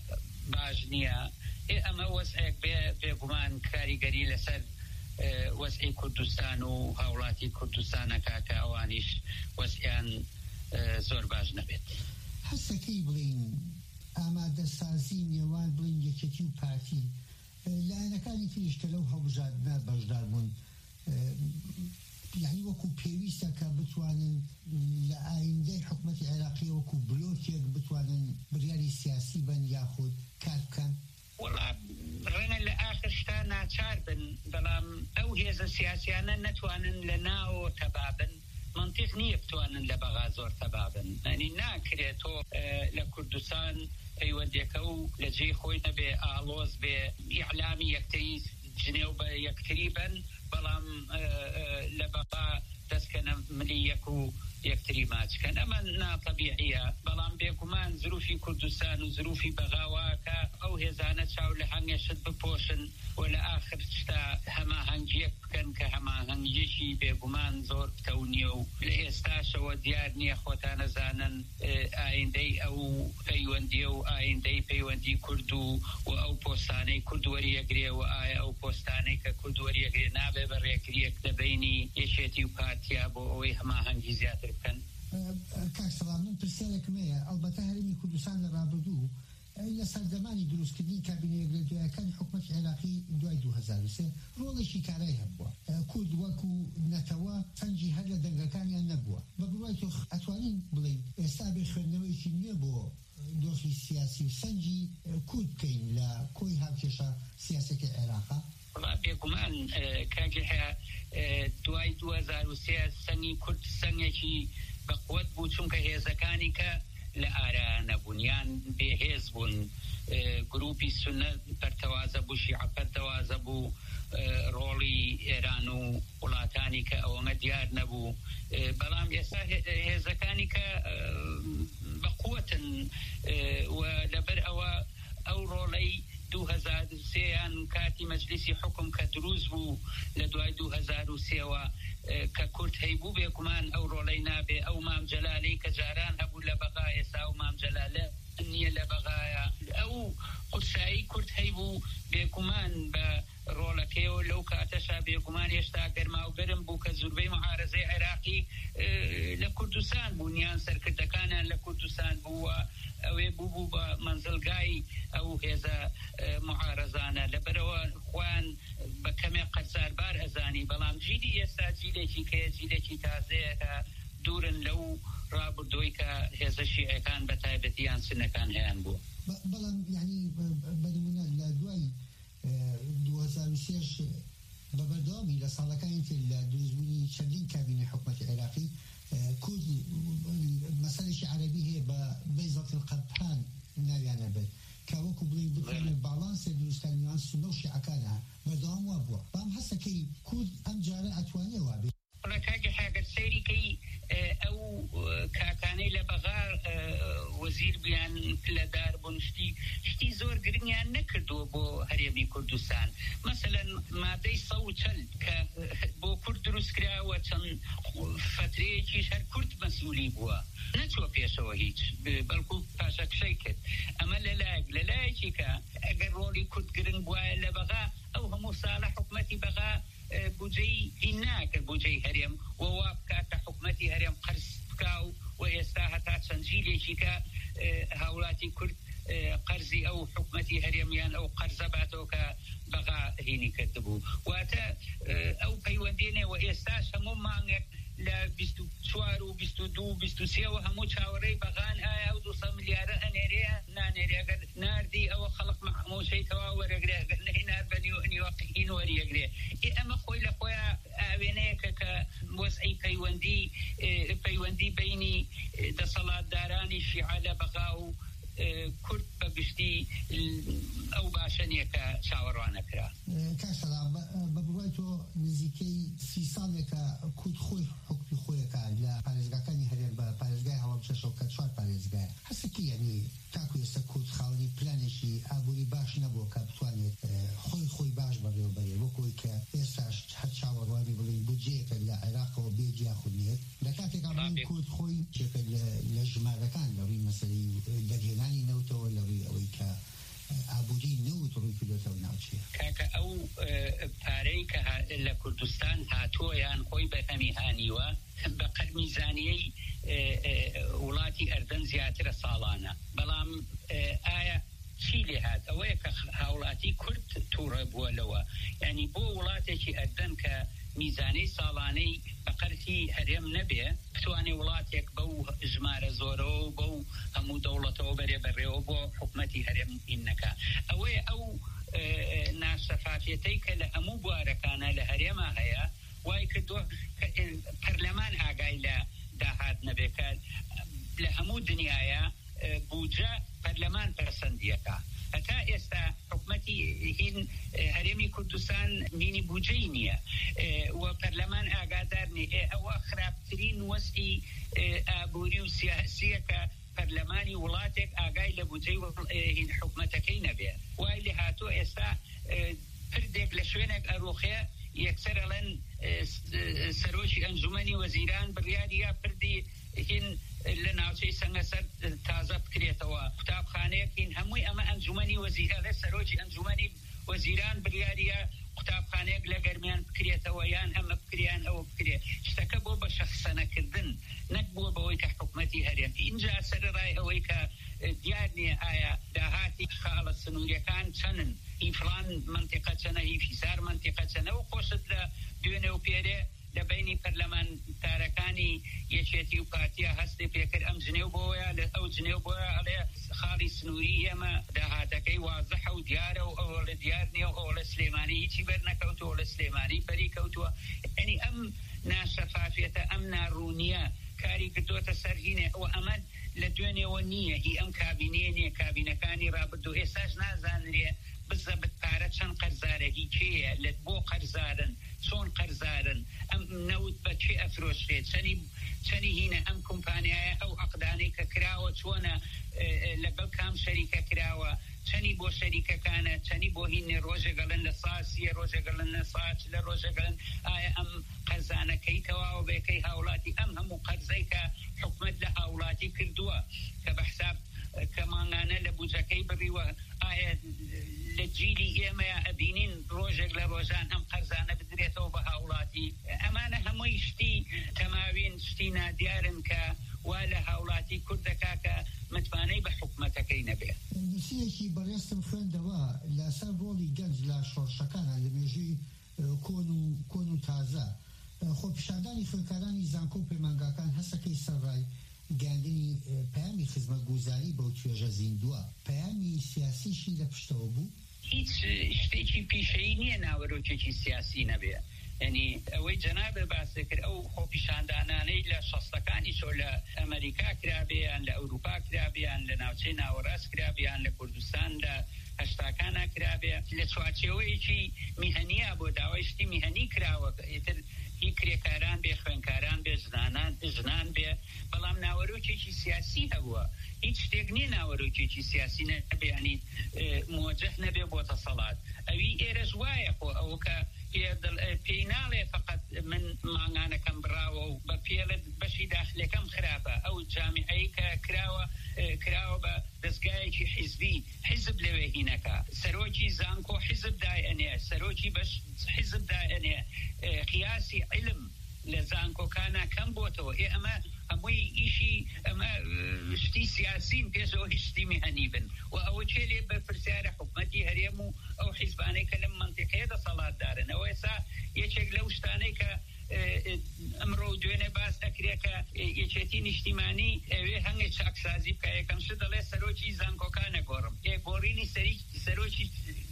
Speaker 18: باجنيا اما وسعك بيقومان كاريگري لسر وسعي كردستان و هولاتي كردستان كاكا اوانيش وسعيان زور باج نبت
Speaker 19: حسكي بلين اما دستازي نيوان بلين يكتيو بارتي لأن كان فيش كلو هوجادنا بجدارمون يعني وكو بيويستا كبتوانن لآيندي حكومة العراقية وكو بلوكيك بتوانن بريالي سياسي بن ياخد كاركان
Speaker 18: والله رنا لآخر شتانا تشاربن بلام أو هذا السياسيانا نتوانن لناو تبابن منطق نية بتوانن لبغازور تبابن يعني ناكريتو آه لكردستان يوديكو لجي خوينا بآلوز بإعلامي يكتري جنوب يكتريبا بلام آه آه لبغا تسكن مليكو يكتري ماتش كان أما طبيعية بلام بيكمان ظروفي كردستان وظروفي بغاواكا أو هزانة شاو لحن يشد ببوشن ولا آخر شتا هما هنجيك كان كهما هنجيشي بيكمان زور تونيو لإستاشا وديارني أخوتانا زانن آيندي أو فيواندي أو آيندي فيواندي كردو وأو بوستاني كردوري يقري وآي أو بوستاني كردوري يقري نابي بريكريك لبيني يشيتي وبارتيا بو أوي هما هنجي زيادة كان
Speaker 19: كاك سلام من برسالك مية البته هرمي كردستان لرابدو إلا سردماني دروس كدين كابيني يقردوها كان حكومة العراقي دوای دو هزار و سه رولشي كاري هبوا كرد وكو نتوا سنجي هلا دنگكانيان نبوا بقرويتو أتوانين بلين استابي خرنويشي نبوا دوخي سياسي سنجي كود كين لا كوي هاوكيشا سياسة العراقا
Speaker 18: بيكمان كاكي دوای دو هزار و سه سنگي كرد سنگي بقوت بوو چونکە هێزەکانی کە لە ئارا نەبوونیان بێهێز بوون گروپی سونە پەرتەوازە بوو شیعە پەرتەوازە بوو ڕۆڵی ئێران و وڵاتانی کە ئەوەنە دیار نەبوو بەڵام ئێستا هێزەکانی کە بەقوتن و لەبەر ئەوە ئەو ڕۆڵەی دو هەزار و سێیان کاتی مەجلیسی حکم کە دروست بوو لە دوای دو هەزار و سێوە کە کورد هەیبوو بێگومان ئەو ڕۆڵەی نابێ ئەو مام جەلالەی کە جاران هەبوو لە بەغا ئێستا و مام جەلالە نییە لە بەغایە ئەو قورسایی کورد هەیبوو بێگومان بە ڕۆڵەکەیەوە لەو کاتەشا بێگومان هێشتا گەرما و گەرم بوو کە زوربەی معارەزەی عێراقی لە کوردستان بوونیان سەرکردەکانیان لە کوردستان بووە ئەوێ بوو بوو بە منزلگای ئەو هێزە معارەزانە لەبەرەوە خوان بە کەمێ قەرزاربار ئەزانی بەڵام جیلی ئێستا جیلێکی کەیە جیلێکی تازەیە کە دوورن لەو ڕابردۆی کە هێزە شیعەکان بە تایبەتیان سنەکان هەیەن بوو
Speaker 19: بەڵام یعنی بەنمونە لە دوای دو هەزار و سێش بەبەردەوامی لە ساڵەکانی تر لە دروستبوونی چەندین کابینە حکومەتی عێراقی کورد مەسەلێکی عەرەبی هەیە بە بەیزەت القەبهان ناویانە بێت کە وەکو بڵێن بخوێنە باڵانسێ دروستکردن نێوان سونە و شیعەکانە بەردەوام وا بووە بەڵام هەستەکەی کورد ئەم جارە ئەتوانێ وا بێت
Speaker 18: ڕێکاگە حاگەر سەیریکەی ئەو کاکانەی لە بەغا وەزیر بیان لە دار بوون شتی شتی زۆر گرنگیان نەکردووە بۆ هەرێمی کوردستان مەسەلەن مادەی سە و چەل کە بۆ کورد دروست کراوە چەند فترەیەکیش هەر کورد مەسئولی بووە نەچوە پێشەوە هیچ بەڵکو پاشەکشەی کرد ئەمە لەلایەک لەلایەکی کە ئەگەر ڕۆڵی کورد گرنگ بوایە لە بەغا ئەو هەموو ساڵە حکومەتی بەغا بودجەی هینناکرد بودجەی هەرێم و وا بکاتە حکومەتی هەرێم قەرز بکا و ئێستا هەتا چەند جیلێکی کە هاوڵاتی کورد قەرزی ئەو حکومەتی هەرێمیان ئەو قەرزە باتەوە کە بەغا هینی کردبوو واتە ئەو پەیوەندێنێ و ئێستاش هەموو مانگێک لە بیست و چوار و بیست و دوو بیست و سێوە هەموو چاوەڕێی بەغان ئایا ئەو دووسە ملیارە ئەنێرەیە نانێرێ ئەگەر ناردی ئەوە خەڵق هەمووشەی تەواو وەرەگرێ ئەگەر نەهێنار بەنیوەقین وەریەگرێ ئەمە خۆی لە خۆیان ئاوێنەیەکە کە وەزعی پەیوەندی پەیوەندی بینی دەسەڵاتدارانی شیعە لە بەغا و کورد بەگشتی ئەو باشە نییە کە چاوەڕوانەکرا
Speaker 19: کاشەڵا بە بڕوای تۆ نزیکەی سی ساڵێکە کورد خۆی حکمی خۆیەکە لە پارێزگاکانی هەرێم بە پارێزگای هەوڵبژێشەوە کە چوار پارێزگایە هەستێکی یعنی تاکو ئێستا کورد خاوەنی پلانێکی ئابووری باش نەبووە کە بتوانێت خۆی خۆی باش بەڕێوەبەرێ وەکەوەی کە ئێستاش هەر چاوەڕوانی بڵێن بودجەیەکە لە عێراقەوە بێجیا خودنێت لە کاتێکا بڵێن کورد خۆی چێکە لە ژمارەکان لە ڕووی مەسەلەی دەرهێنانی نەوتەوە لە ڕووی ئەوەی کە ئابووری نەوت ڕووی کردوێتەوە ناوچێ
Speaker 18: کاکە ئەو پارەی کە لە کوردستان هاتووە یان خۆی بەهەمی هانیوە بە قەرمیزانیەی وڵاتی ئەردەن زیاترە ساڵانە بەڵام ئایا چی لێ هات ئەوەیە کە هاوڵاتی کورد تووڕە بووە لەوە ینی بۆ وڵاتێکی ئەردەن کە میزانەی ساڵانەی بەقەرتی هەرێم نەبێ بتوانێ وڵاتێک بەو ژمارە زۆرەوە بەو هەموو دەوڵەتەوە بەرێ بەڕێوە بۆ حکومەتی هەرێم هینەکە ئەوەیە ئەو ناشەفافێتەی کە لە هەموو بوارەکانە لە هەرێما هەیە وای کردووە پەرلەمان ئاگای لە داهات نەبێکە لە هەموو دنیاە بودجە پەرلەمان پەسەندیەکە هەتا ئێستا حکومەتی هین هەرێمی کوردستان نینی بودجەی نییە و پەرلەمان ئاگادار نیە ئەوە خراپترین وەستی ئابووری و سیاسیەکە پەرلەمانی وڵاتێک ئاگای لە بودجەی هین حکومەتەکەی نەبێ وای لێ هاتووە ئێستا پردێک لە شوێنێک ئەرۆخەیە یەکسەر ئەڵێن سەرۆکی ئەنجومەنی وەزیران بڕیاری یا پردی هین لە ناوچەی سەنگەسەر تازە بکرێتەوە قوتابخانەیەک هین هەمووی ئەمە ئەنجومەنی وەزیران لە سەرۆکی ئەنجومەنی وەزیران بڕیاریە قوتابخانەیەک لە گەرمیان بکرێتەوە یان ئەمە بکریان ئەوە بکرێ شتەکە بۆ بە شەخسەنەکردن نەک بووە بەوەی کە حکومەتی هەرێم اینجا سەرڕای ئەوەی کە دیار نییە ئایا داهاتی خاڵە سنووریەکان چەنن هی فلان منتیقە چەنە هی فیسار منتیقە چەنەوە خۆشت لە دوێنێ و پێرێ لە بینی پەرلەمانتارەکانی یەکێتی و پارتیا هەستی پێکرد ئەم جنێو بۆیە لە ئەو جنێو بۆیە ئەڵێ خاڵی سنووری ئێمە داهاتەکەی وازەحە و دیارە و ئەوە لە دیار نییە و ئەوە لە سلێمانی هیچی بەرنەکەوتەوە لە سلێمانی بەری کەوتووە ئەنی ئەم ناشەفافێتە ئەم ناڕوونیە کاری کردوتە سەرهینێ ئەوە ئەمە لە دوێنێەوە نییە هی ئەم کابینەیە نییە کابینەکانی ڕابردوو ئێستاش نازانرێ بزەبت پارە چەند قەرزارە هی کێیە لە بۆ قەرزارن چۆن قەرزارن ئەم نەوت بە چێ ئەفرۆشرێت چەنی چەنی هینە ئەم کۆمپانیایە ئەو عەقدانەی کە کراوە چۆنە لەگەڵ کام شەریکە کراوە چەنی بۆ شەریکەکانە چەنی بۆ هینێ ڕۆژێگەڵن لە ساسیە ڕۆژێگەڵن لە ساچ لە ڕۆژێگەڵن ئایا ئەم قەرزانەکەی تەواو بێکەی هاوڵاتی ئەم هەموو قەرزەی کە حکومەت لە هاوڵاتی کردووە کە بە حساب کە مانگانە لە بودجەکەی بڕیوە ئایا لە جیلی ئێمەیە ئەبینین ڕۆژێک لە ڕۆژان ئەم قەرزانە بدرێتەوە بە هاوڵاتی ئەمانە هەمووی شتی تەماوین شتی نادیارن کە وا لە هاوڵاتی کوردەکا کە متمانەی بە حکومەتەکەی نەبێ
Speaker 19: نووسیەکی بەڕێستم خوێندەوە لەسەر ڕۆڵی گەنج لە شۆڕشەکانە لە مێژووی کۆن و تازە خۆپیشاندانی خوێندکارانی زانکۆ و پەیمانگاکان هەستەکەی سەرڕای گەاندنی پەیامی خزمەتگوزاری بەو توێژە زیندووە پەیامی سیاسیشی لە پشتەوە بوو
Speaker 18: هیچ شتێکی پیشەیی نییە ناوەرۆکێکی سیاسی نەبێ یعنی ئەوەی جەنابێ باسێ کرد ئەو خۆپیشاندانانەی لە شەستەکانی شۆ لە ئەمریکا کرابێیان لە ئەوروپا کرابێیان لە ناوچەی ناوەڕاست کرابێیان لە کوردستان لە هەشتاکانە کرابێ لە چوارچێوەیەکی میهەنیە بۆ داوای شتی میهەنی کراوە ئیتر هی کرێکاران بێ خوێنکاران بێ ژنانان ژنان بێ بەڵام ناوەرۆکێکی سیاسی هەبووە هیچ شتێک نییە ناوەرۆکێکی سیاسی نەبێ ینی موجه نەبێ بۆ تەسەڵات ئەوی ئێرەش وایە خۆ ئەو کە پێی ناڵێ فقط من مانگانەکەم بڕاوە و بە پێڵت بەشی داخلەکەم خراپە ئەو جامیعەی کە کراوە کراوە بە دەستگایەکی حیزبی حیزب لەوێ هینەکە سەرۆکی زانکۆ حیزب دایەنێ سەرۆکی بەش حیزب دایەنێ قیاسی علم لە زانکۆکانە کەم بۆتەوە ئێ ئەمە هەمووی ئیشی ئەمە شتی سیاسین پێشەوە هیچ شتی میهەنی بن و ئەوە چێ لێ بە پرسیارە حکومەتی هەرێم و ئەو حیزبانەی کە لەم منتیقەیە دەسەڵاتدارن ئەوە ئێستا یەکێک لەو شتانەی کە ئەمڕۆ دوێنێ باس ئەکرێ کە یەکێتی نیشتیمانی ئەوێ هەنگێک چاکسازی بکە یەکەم شت دەڵێ سەرۆکی زانکۆکانە گۆڕم ئێ گۆڕینی سەرۆکی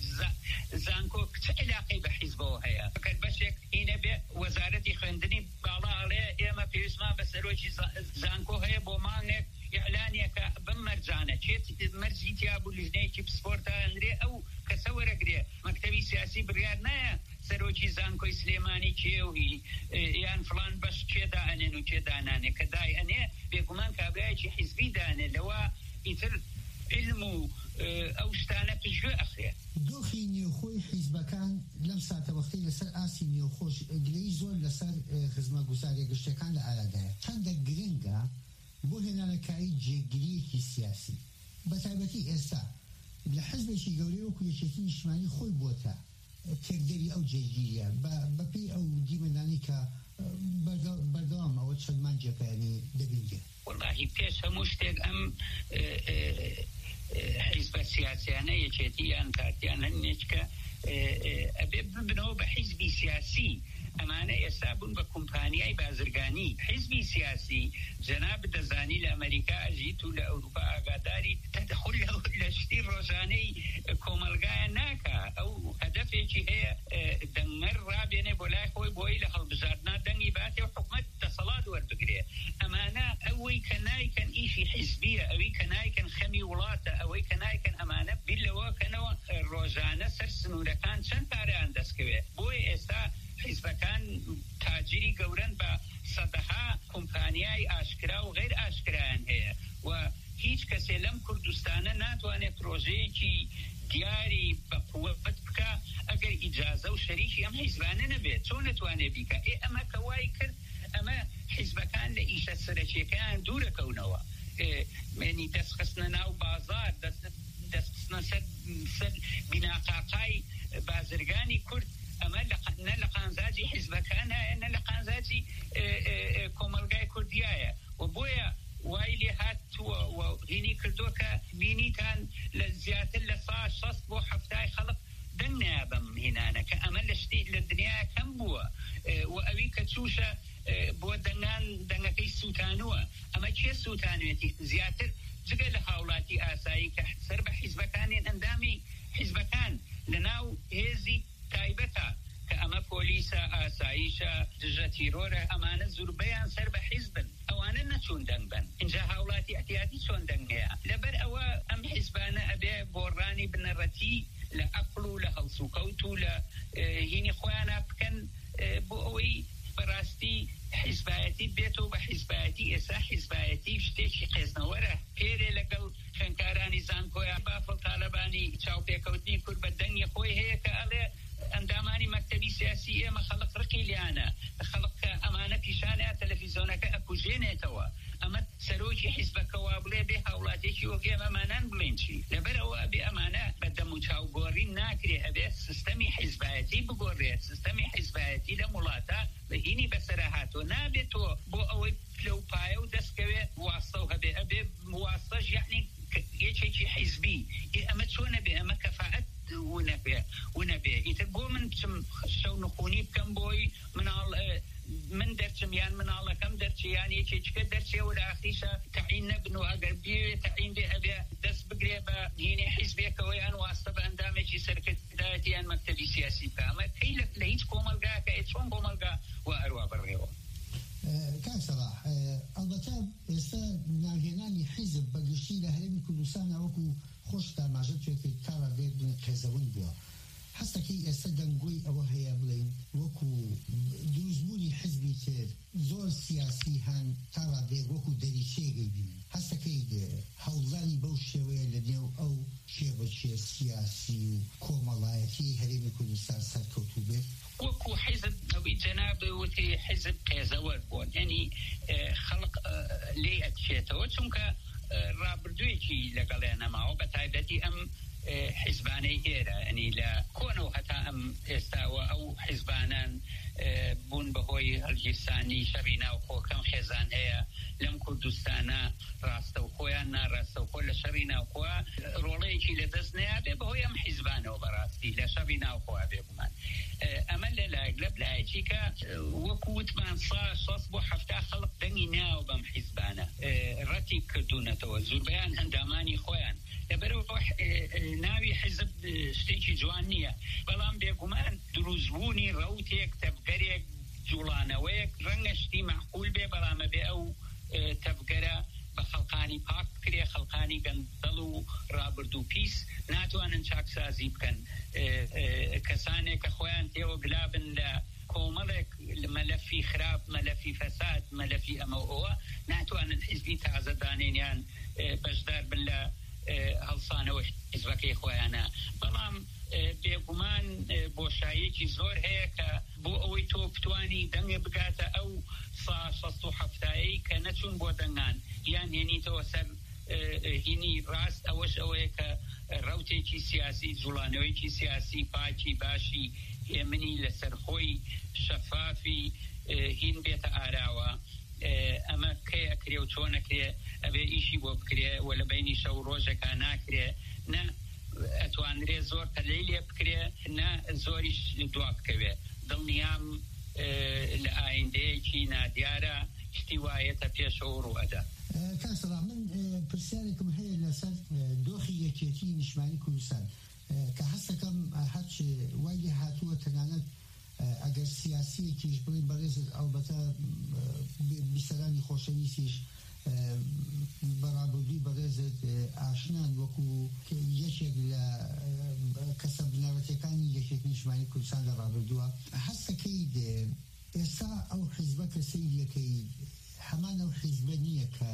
Speaker 18: زانکۆ چه علاقەی بە حیزبەوە هەیە فقط بەشێک هینە بێ وەزارەتی خوێندنی باڵا ئەڵێ ئێمە پێویستمان بە سەرۆکی زانکۆ هەیە بۆ مانگێک ئیعلانیەکە بم مەرجانە چێت مەرجی تیا بوو لیژنەیەکی پسپۆرتە هەندرێ ئەو کەسە وەرەگرێ مەکتەبی سیاسی بڕیار نایە سەرۆکی زانکۆی سلێمانی کێ و یان فلان بەش کێدا ئەنێن و کێدانانێ کە دای ئەنێ بێگومان کابرایەکی حیزبی دانێ لەوە ئیتر علم و ئەو شتانە پشتگوێ ئەخرێ
Speaker 19: دۆخی نێوخۆی حیزبەکان لەم ساتەوەختەی لەسەر ئاسی نێوخۆش گلەی زۆر لەسەر خزمەتگوزاریە گشتەکان لە ئارادایە چەندە گرنگە بۆ هێنانەکایی جێگیریەکی سیاسی بەتایبەتی ئێستا لە حزبێکی گەورەی وەکو یەکێتی نیشتیمانی خۆی بووەتە تێکدەری ئەو جێگیریە بەپێی ئەو دیمەدانی کە بەردەوام ئەوە چەندمان جێپیانی دەبینگێ
Speaker 18: وەڵاهی پێش هەموو شتێک ئەم حیزبە سیاسیانە یەکێتی یان پارتیان هەنێک کە ئەبێ ببنەوە بە حیزبی سیاسی ئەمانە ئێستا بوون بە کۆمپانیای بازرگانی حیزبی سیاسی جەناب دەزانی لە ئەمریکا ئەژیت و لە ئەوروپا ئاگاداری تەدەخل لە شتی ڕۆژانەی کۆمەلگایە ناکە ئەو هەدەفێکی هەیە دەنگەر ڕابێنێ بۆ لای خۆی بۆی لە هەڵبژاردنا دەنگی باتێ و حکومەت دەسەڵات وەربگرێ ئەمانە ئەوەی کە نایکەن ئیشی حیزبیە ئەوەی کە نایکەن خەمی وڵاتە ئەوەی کە نایکەن ئەمانە بیر لەوە کەنەوە ڕۆژانە سەر سنوورەکان چەند پارەیان دەستکەوێ بۆی ئێستا حیزبەکان تاجری گەورن بە سەدەها کۆمپانیای ئاشکرا و غیر ئاشکرایان هەیە و هیچ کەسێ لەم کوردستانە ناتوانێت پرۆژەیەکی دیاری بە قووەت بکە ئەگەر ئیجازە و شەریکی ئەم حیزبانە نەبێت چۆن نەتوانێت بیکە ئێ ئەمە کە وای کرد ئەمە حیزبەکان لە ئیشە سەرەکیەکەیان دوورەکەونەوە مێنی دەستخستنە ناو بازار دەستخستنە سەر بیناقاقای بازرگانی کورد ئەمە نە لە قانزاجی حیزبەکانە نە لە قانزاجی کۆمەلگای کوردیایە و بۆیە وای لێ هاتووە و هینی کردووە کە بینیتان لە زیاتر لە سا شەست بۆ هەفتای خەڵک دەنگ نایە بەم هینانە کە ئەمە لە شتی لە دنیا کەم بووە و ئەوی کە چووشە بۆ دەنگان دەنگەکەی سووتانووە ئەمە کێ سووتانوێتی زیاتر جگە لە هاوڵاتی ئاسایی کە سەر بە حیزبەکانین ئەندامی حیزبەکان لە ناو هێزی تایبەتە کە ئەمە پۆلیسە ئاساییشە دژە تیرۆرە ئەمانە زوربەیان سەر بە حیزبن ئەوانە ئەوانە نەچوون دەنگ بن اینجا هاوڵاتی احتیاطی چۆن دەنگ هەیە لەبەر ئەوە ئەم حیزبانە ئەبێ گۆڕانی بنەڕەتی لە عەقڵ و لە هەڵسوکەوت و لە هینی خۆیانە بکەن بۆ ئەوەی بەڕاستی حیزبایەتی بێتەوە بە حیزبایەتی ئێستا حیزبایەتی شتێکی قێزنەوەرە پێرێ لەگەڵ خوێندکارانی زانکۆیان بافڵ تالەبانی چاوپێکەوتنی کورد بە دەنگی خۆی هەیە کە ئەڵێ ئەندامانی مەکتەبی سیاسی ئێمە خەڵق ڕقی لیانە خەڵق کە ئەمانە پیشانە تەلەڤیزۆنەکە ئەکوژێنێتەوە ئەمە سەرۆکی حیزبەکەوا بڵێ بێ هاوڵاتێکی وەکێ ئەمانان بڵێن چی لەبەرەوە بێ ئەمانە بە دەم و چاوگۆڕی ناکرێ ئەبێ سیستەمی حیزبایەتی بگۆڕێت سیستەمی حیزبایەتی لە وڵاتە بەهینی بەسەرە هاتۆ نابێتەوە بۆ ئەوەی لەو پایە و دەستکەوێ واستە و هەبێ ئەبێ واستەش یعنی یەکێکی حیزبی ئەمە چۆنە بێ ئەمە کەفاعەت ونەبێ ونەبێ ئیتر بۆ من بچم شەو نخوونی بکەم بۆی مناڵ من دەرچم یان مناڵەکەم دەرچی یان یەکێکەکە دەرچێ و لە ئاخیرشە تەعین نەبن و ئەگەر بێ تەعین بێ ئەبێ دەست بگرێ بە هینی حیزبێکەوە یان واستە بە ئەندامێکی سەرکردایەتی یان مەکتەبی سیاسی بکە ئەمە کەی لە هیچ کۆمەلگاکە چۆن کۆمەلگا و هەروە بڕێەوە
Speaker 19: کاک سەلاح ئەڵبەتە ئێستا ناگێنانی حیزب بەگشتی لە هەرێمی کوردستانە وەکو خۆش داماژە توێکرد کارە بێت قێزەون بووە هەستەکەی ئێستا دەنگۆی ئەوە هەیە بڵێن وەکو دروستبوونی حیزبی تر زۆر سیاسی هەن تاڕا بێ وەکو دەریچێگەی بینن هەستەکەی هەوڵدانی بەو شێوەیە لە نێو ئەو شێوەچێ سیاسی و کۆمەڵایەتی هەرێمی کوردستان سەرکەوتوو بێت
Speaker 18: وەکو حیزب ئەوی جەناب وتی حیزب قێزەوەر بوون یعنی خەڵق لێ ئەچێتەوە چونکە ڕابردوویەکی لەگەڵیان نەماوە بە تایبەتی ئەم حیزبانەی ئێرە ئەنی لە کۆنەوە هەتا ئەم ئێستاوە ئەو حیزبانان بوون بەهۆی هەڵگیرسانی شەڕی ناوخۆکەم خێزان هەیە لەم کوردستانە ڕاستە و خۆیان ناڕاستە و خۆ لە شەڕی ناوخۆوە ڕۆڵەیەکی لە دەست نەیابێ بەهۆی ئەم حیزبانەوە بەڕاستی لە شەڕی ناوخۆوە بێگومان ئەمە لە لایەک لە بلایەکی کە وەکو وتمان سەد بۆ هەفتا خەڵق دەنگی ناو بەم حیزبانە ڕەتی کردوونەتەوە زۆربەیان هەندامانی خۆیان لەبەرەوە ناوی حیزب شتێکی جوان نییە بەڵام بێگومان دروستبوونی ڕەوتێک تەبگەرێک جوڵانەوەیەک ڕەنگە شتی معقول بێ بەڵامە بێ ئەو تەبگەرە بە خەڵقانی پاک بکرێ خەڵقانی گەندەڵ و ڕابردوو پیس ناتوانن چاکسازی بکەن کەسانێک کە خۆیان تێوە گلابن لە کۆمەڵێک مەلەفی خراپ مەلەفی فەساد مەلەفی ئەمە ئەوە ناتوانن حیزبی تازە دانێنیان بەشدار بن لە هەڵسانەوە حیزبەکەی خۆیانە بەڵام بێگومان بۆشایەکی زۆر هەیە کە بۆ ئەوەی تۆ بتوانی دەنگێ بگاتە ئەو سەد و هەفتایی کە نەچوون بۆ دەنگان یان هێنیتەوە سەر هینی ڕاست ئەوەش ئەوەیە کە ڕەوتێکی سیاسی جوڵانەوەیکی سیاسی پاکی باشی هێمنی لەسەر خۆی شەفافی هین بێتە ئاراوە ئەمە کەی ئەکرێ و چۆن ئەکرێ ئەبێ ئیشی بۆ بکرێ و لە بینی شەو ڕۆژەکە ناکرێ نە ئەتوانرێ زۆر تەلەی لێ بکرێ نە زۆریش دوا بکەوێ دڵنیام لە ئایندەیەکی نادیارە شتی وایەتە پێشەوە ڕوئەدا
Speaker 19: کاسەڵا من پرسیارێکم هەیە لەسەر دۆخی یەکێتی نیشتمانی کوردستان کە هەستەکەم هەرچ وای لێ هاتووە تەنانەت ئەگەر سیاسیەکیش بڵێن بەڕێزت ئەڵبەتە بیسەرانی خۆشەویستیش بەڕابردووی بەڕێزت ئاشنان وەکو یەکێک لە کەسە بنەڕەتیەکانی یەکێک نیشتمانی کوردستان لە ڕابردووە هەستەکەی ئێستا ئەو حیزبە کەسەی یەکەی هەمان ئەو حیزبە نییە کە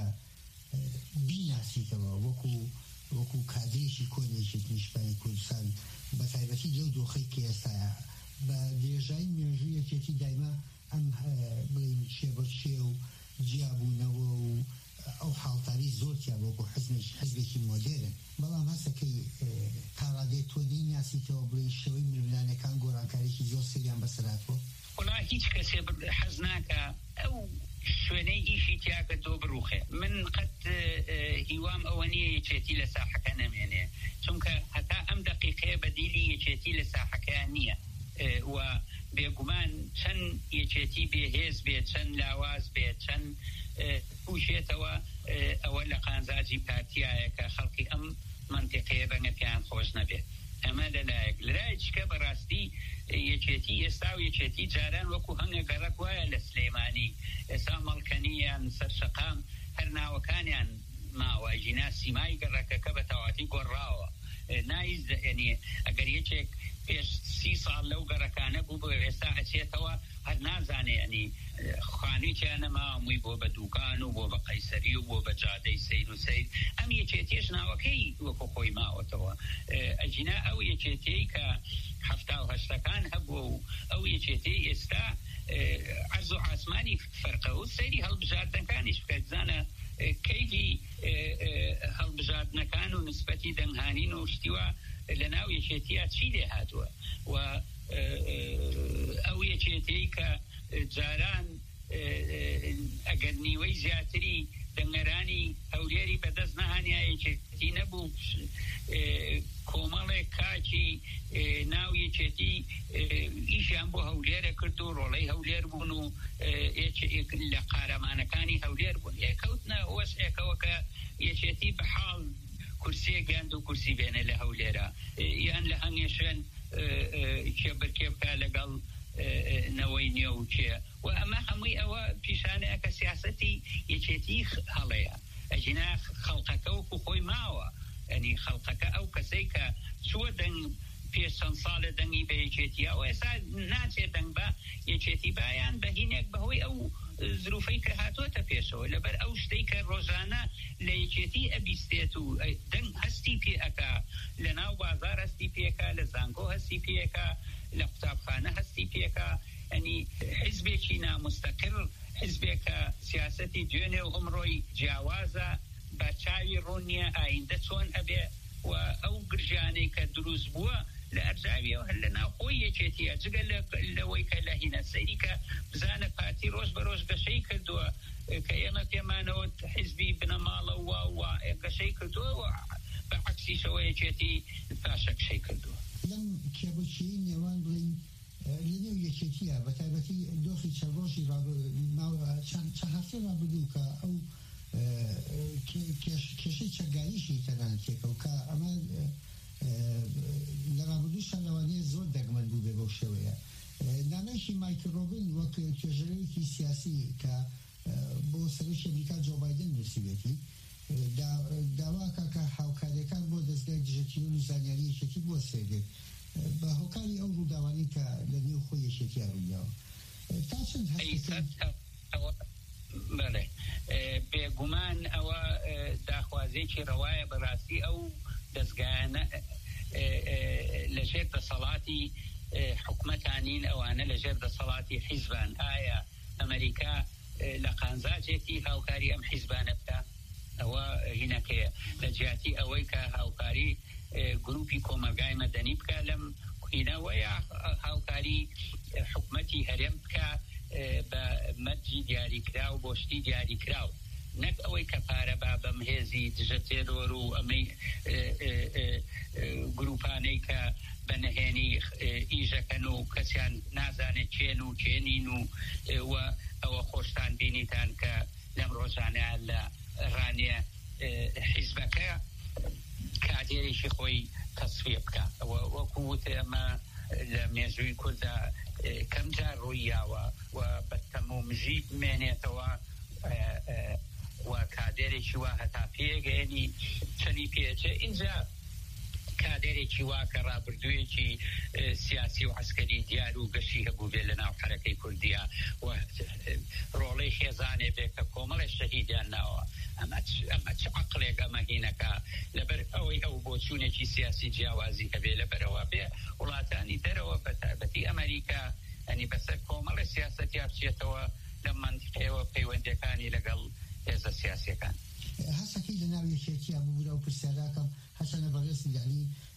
Speaker 19: بیناسیتەوە وەکو وەکو کادرێکی کۆنێکی نیشتمانی کوردستان بە تایبەتی لەو دۆخەی کە ئێستاە بە درێژایی مێژووی یەکێتی دایما ئەم بڵین شێبەرچێ و جیابوونەوە و ئەو حاڵتاری زۆرتیا بۆکو حزبێکی مۆدێرن بەڵام هەستەکەی تاڕادێت تۆنی ناسیتەوە بڵێ شێوەی مروانەکان گۆڕانکارێکی زۆر سریان بەسەراتوە
Speaker 18: وڵا هیچ کەسێ حەز ناکە ئەو شوێنەی ئیشی تیاکە دۆ بڕوخێ من قەت هیوام ئەوە نییە یەکێتی لە ساحەکە نەمێنێ چونکە هەتا ئەم دەقیقەیە بەدیلی یەکێتی لە ساحەکەیان نییە و بێگومان چەند یەکێتی بێهێز بێت چەند لاواز بێت چەند پوشێتەوە ئەوە لە قانزاجی پارتیایە کە خەڵکی ئەم منتیقەیە بەنگە پێیان خۆش نەبێت ئەمە لەلایەک لەلایەکە بەڕاستی یەکێتی ئێستا و یەکێتی جاران وەکو هەنگە گەڕک وایە لە سلێمانی ئێستا مەڵکەنیان سەرشەقام هەر ناوەکانیان ماوە ژینا سیمای گەڕەکەکە بە تەواتی گۆڕاوە نایز ینی ئەگەر یەکێک پێش سی ساڵ لەو گەڕەکانە بوو بۆ ئێستا ئەچێتەوە هەر نازانێ ینی خوانوویانەما هەمووی بۆ بە دووکان و بۆ بە قەیسەری و بۆ بە جادەی سەیر و سەیر ئەم یەکێتیش ناوەکەی وەکو خۆی ماوەتەوە ئەجینا ئەو یەکێتیەی کە هەفتا و هەشتەکان هەبووە و ئەو یەکێتیەی ئێستا عەرز و عاسمانی فەرقە و سەیری هەڵبژاردنەکانیش بکات زانە کەیفی هەڵبژاردنەکان و نسبەتی دەنگهانین و شتیوە لە ناو یەکێتیە چی لێ هاتووە و ئەو یەکێتیەی کە جاران ئەگەر نیوەی زیاتری دەنگەرانی هەولێری بەدەست نەهانیا یەکێتی نەبوو کۆمەڵێک کاکی ناو یەکێتی ئیشیان بۆ هەولێرە کرد و ڕۆڵەی هەولێر بوون و لە قارەمانەکانی هەولێر بوون یەکەوتنە وەسعێکەوە کە یەکێتی بەحاڵ کورسیە گەند و کورسی بێنە لە هەولێرە یان لە هەنگێشێن کێبرکێ بکە لەگەڵ نەوەی نییە و چێ و ئەمە هەمووی ئەوە پیشانەیە کە سیاسەتی یەکێتی هەڵەیە ئەژینا خەڵقەکە وەکو خۆی ماوە ینی خەڵقەکە ئەو کەسەی کە چووە دەنگ پێش چەند ساڵە دەنگی بە یەکێتیە و ئێستا ناچێت دەنگ بە یەکێتی بایان بەهینێک بەهۆی ئەو زروفەی کە هاتووەتە پێشەوە لەبەر ئەو شتەی کە ڕۆژانە لە یەکێتی ئەبیستێت و دەنگ هەستی پێ ئەکا لە ناو بازار هەستی پێکە لە زانکۆ هەستی پێکە لە قوتابخانە هەستی پێکە ئەنی حیزبێکی نامستەقر حیزبێکە سیاسەتی دوێنێ و ئەمڕۆی جیاوازە بە چاوی ڕوون نییە ئایندە چۆن ئەبێ و ئەو گرژانەی کە دروست بووە لە ئەرزاویەوە هەر لە ناوخۆی یەکێتیە جگە لەوەی کە لە هینە سەیری کە بزانە پارتی ڕۆژ بە ڕۆژ گەشەی کردووە کە ئێمە پێمانەوە حیزبی بنەماڵە وا وا گەشەی کردووە بە عەکسیشەوە یەکێتی پاشە گەشەی کردووە
Speaker 19: لەم کێبوچی نێوان بڵین لەنێو یەکێتیە بە تایبەتی دۆخی چەند ڕۆژی چەند هەفتەی ڕابردوو کە ئەو کێشەی چەکداریشی تەنان تێکەوە کە ئەمە لە ڕابردووشان لەوانەیە زۆر دەگمەن بوو بێ بەو شێوەیە نامەیەکی مایکل ڕۆبین وەک توێژەرەوەیەکی سیاسی کە بۆ سەرۆکی ئەمریکا جۆ بایدن نووسیوێتی داواکە کە هاوکاریەکان بۆ دەستگای دژەتیون و زانیاری یەکێتی بووە سێدێت بە هۆکاری ئەو ڕووداوانی کە لە نێو خۆی یەکێتیان ڕووداوە تا چەند
Speaker 18: بەڵێ بێگومان ئەوە داخوازێکی ڕەوایە بەڕاستی ئەو دەستگایانە لەژێر دەسەڵاتی حکومەتانین ئەوانە لەژێر دەسەڵاتی حیزبان ئایا ئەمریکا لە قانزاجێکی هاوکاری ئەم حیزبانە بکە ئەوە هینەکەیە لە جیاتی ئەوەی کە هاوکاری گروپی کۆمەلگای مەدەنی بکە لەم هینەوەیە هاوکاری حکومەتی هەرێم بکە بە مەرجی دیاریکراو بۆ شتی دیاریکراو نەک ئەوەی کە پارە با بەم هێزی دژە تێرۆر و ئەمەی گروپانەی کە بەنهێنی ئیژەکەن و کەسیان نازانێت چێن و چێنین و ئەوە خۆشتان بینیتان کە لەم ڕۆژانە لە ڕانێ حیزبەکە کادێرێکی خۆی تەسویە بکە وەکووت ئەمە لە مێژووی کوردە کەم جار ڕوویاوە و بە تەمومژی بمێنێتەوە و کادێرێکی وا هەتا پێگەێنی چەنی پێچێ اینجا کادێرێکی وا کە ڕابردوویەکی سیاسی و عسکەری دیار و گەشی هەبوو بێ لە ناو حەرەکەی کوردیە و ڕۆڵەی خێزانێ بێ کە کۆمەڵی شەهیدیان ناوە ئەمە چ عەقڵێک ئەمە هینەکە لەبەر ئەوەی ئەو بۆچوونێکی سیاسی جیاوازی هەبێ لەبەرەوە بێ وڵاتانی دەرەوە بە تایبەتی ئەمریکا ئەنی بەسەر کۆمەڵی سیاسەتیا بچێتەوە لە منتیقەوە پەیوەندەکانی لەگەڵ هێزە سیاسیەکان
Speaker 19: هەسەکەی لە ناو یەکێتیە بوو و پرسیاراکەم هەچەنە بەڕێستی یعنی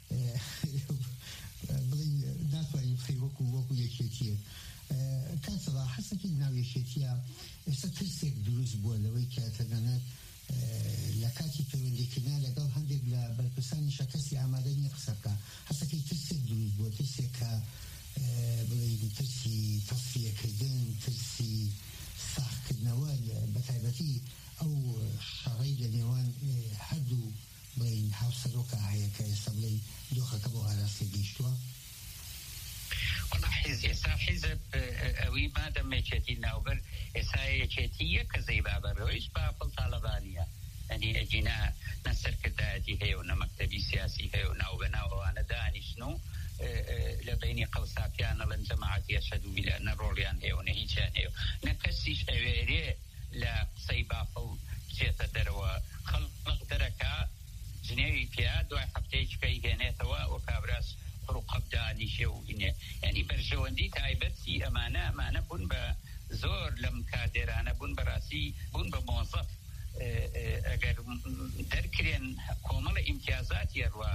Speaker 19: بڵێ ناتوانین بخەی وەکو وەکو یەکێتیە کاتەوە هەسەکەی لە ناو یەکێتیە ئێستا ترسێک دروست بووە لەوەی کە تەنانەت لە کاتی پەیوەندیکردنا لەگەڵ هەندێک لە بەرپرسانی شەکەستی ئامادە نییە قسە بکە هەسەکەی ترسێک دروست بووە ترسێک کە بڵێ ترسی تەسفیەکردن ترسی ساختکردنەوە بە تایبەتی ئەو شەڕەی لە نێوان هەردوو بڵین هاوسەرۆکە هەیە کە ئێستا بڵێ دۆخەکە بۆ ئاراستێ گەیشتووە
Speaker 18: ئێستا حیزب ئەوی مادەمێکێتی ناوبەر إسايتية كزيبا برويش بافل طالبانية يعني أجينا نسر كداتي هي ونمكتبي سياسي هي وناوبنا وأنا داني شنو لبيني قوسا كيانا لنجماعة يشهدوا بلا أن روليان هي ونهيجان هي نكسيش أويري لا سيبا فل جيتا دروا خلق دركا جنيوي فيها دوي حبتيج كي هنيتوا وكابراس رقب داني شو يعني برجواندي تايبتي أمانة أمانة بون بزور لم كادرانا بون براسي بون بموظف اگر درکرین کومل امتیازات یاروا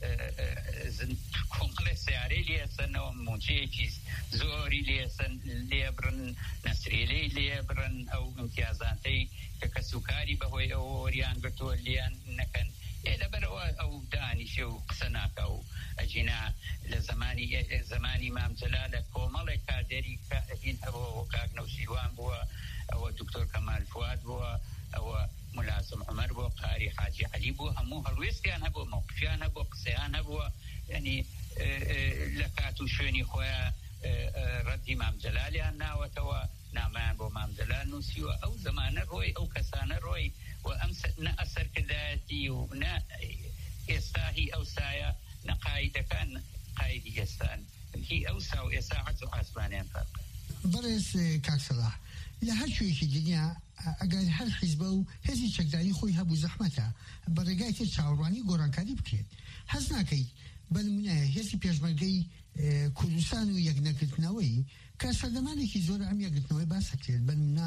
Speaker 18: زن کومل سیاری لیسن و موجی چیز زوری لیسن لیبرن نسریلی لیبرن او امتیازاتی که سکاری بهوی او ریان گرتو لیان نکن إذا بروا أو داني شو قصناك أو أجينا لزماني زماني مام جلالة كومل كادري كهين أبو وكاغنو سيوان بوا أو الدكتور كمال فؤاد بوا أو ملازم عمر بو قاري حاجي علي بو همو هلويستيان هبو موقفيان هبو قصيان هبو يعني لكاتو شوني خويا ردي مام جلالي أنا وتوا نامان بو مام جلال نوسيو أو زمان روي أو كسان روي وأمس نأثر كذاتي ونا إستاهي أو سايا نقايد كان قايد يستان هي أوسا وإساعة عثمانيان فرق
Speaker 19: برس كاكسلاح لهر شوي في الدنيا اگر هر حزب او هزي چکداری خوی هبو زحمته برگای تر چاوروانی گورانکاری بکرد حز ناکەیت بەنمونە هێزی پێشمەرگەی کوردستان و یەکنەگرتنەوەی کە سەردەمانێکی زۆر ئەم یەکگرتنەوەی باسەکرێت بەنمونە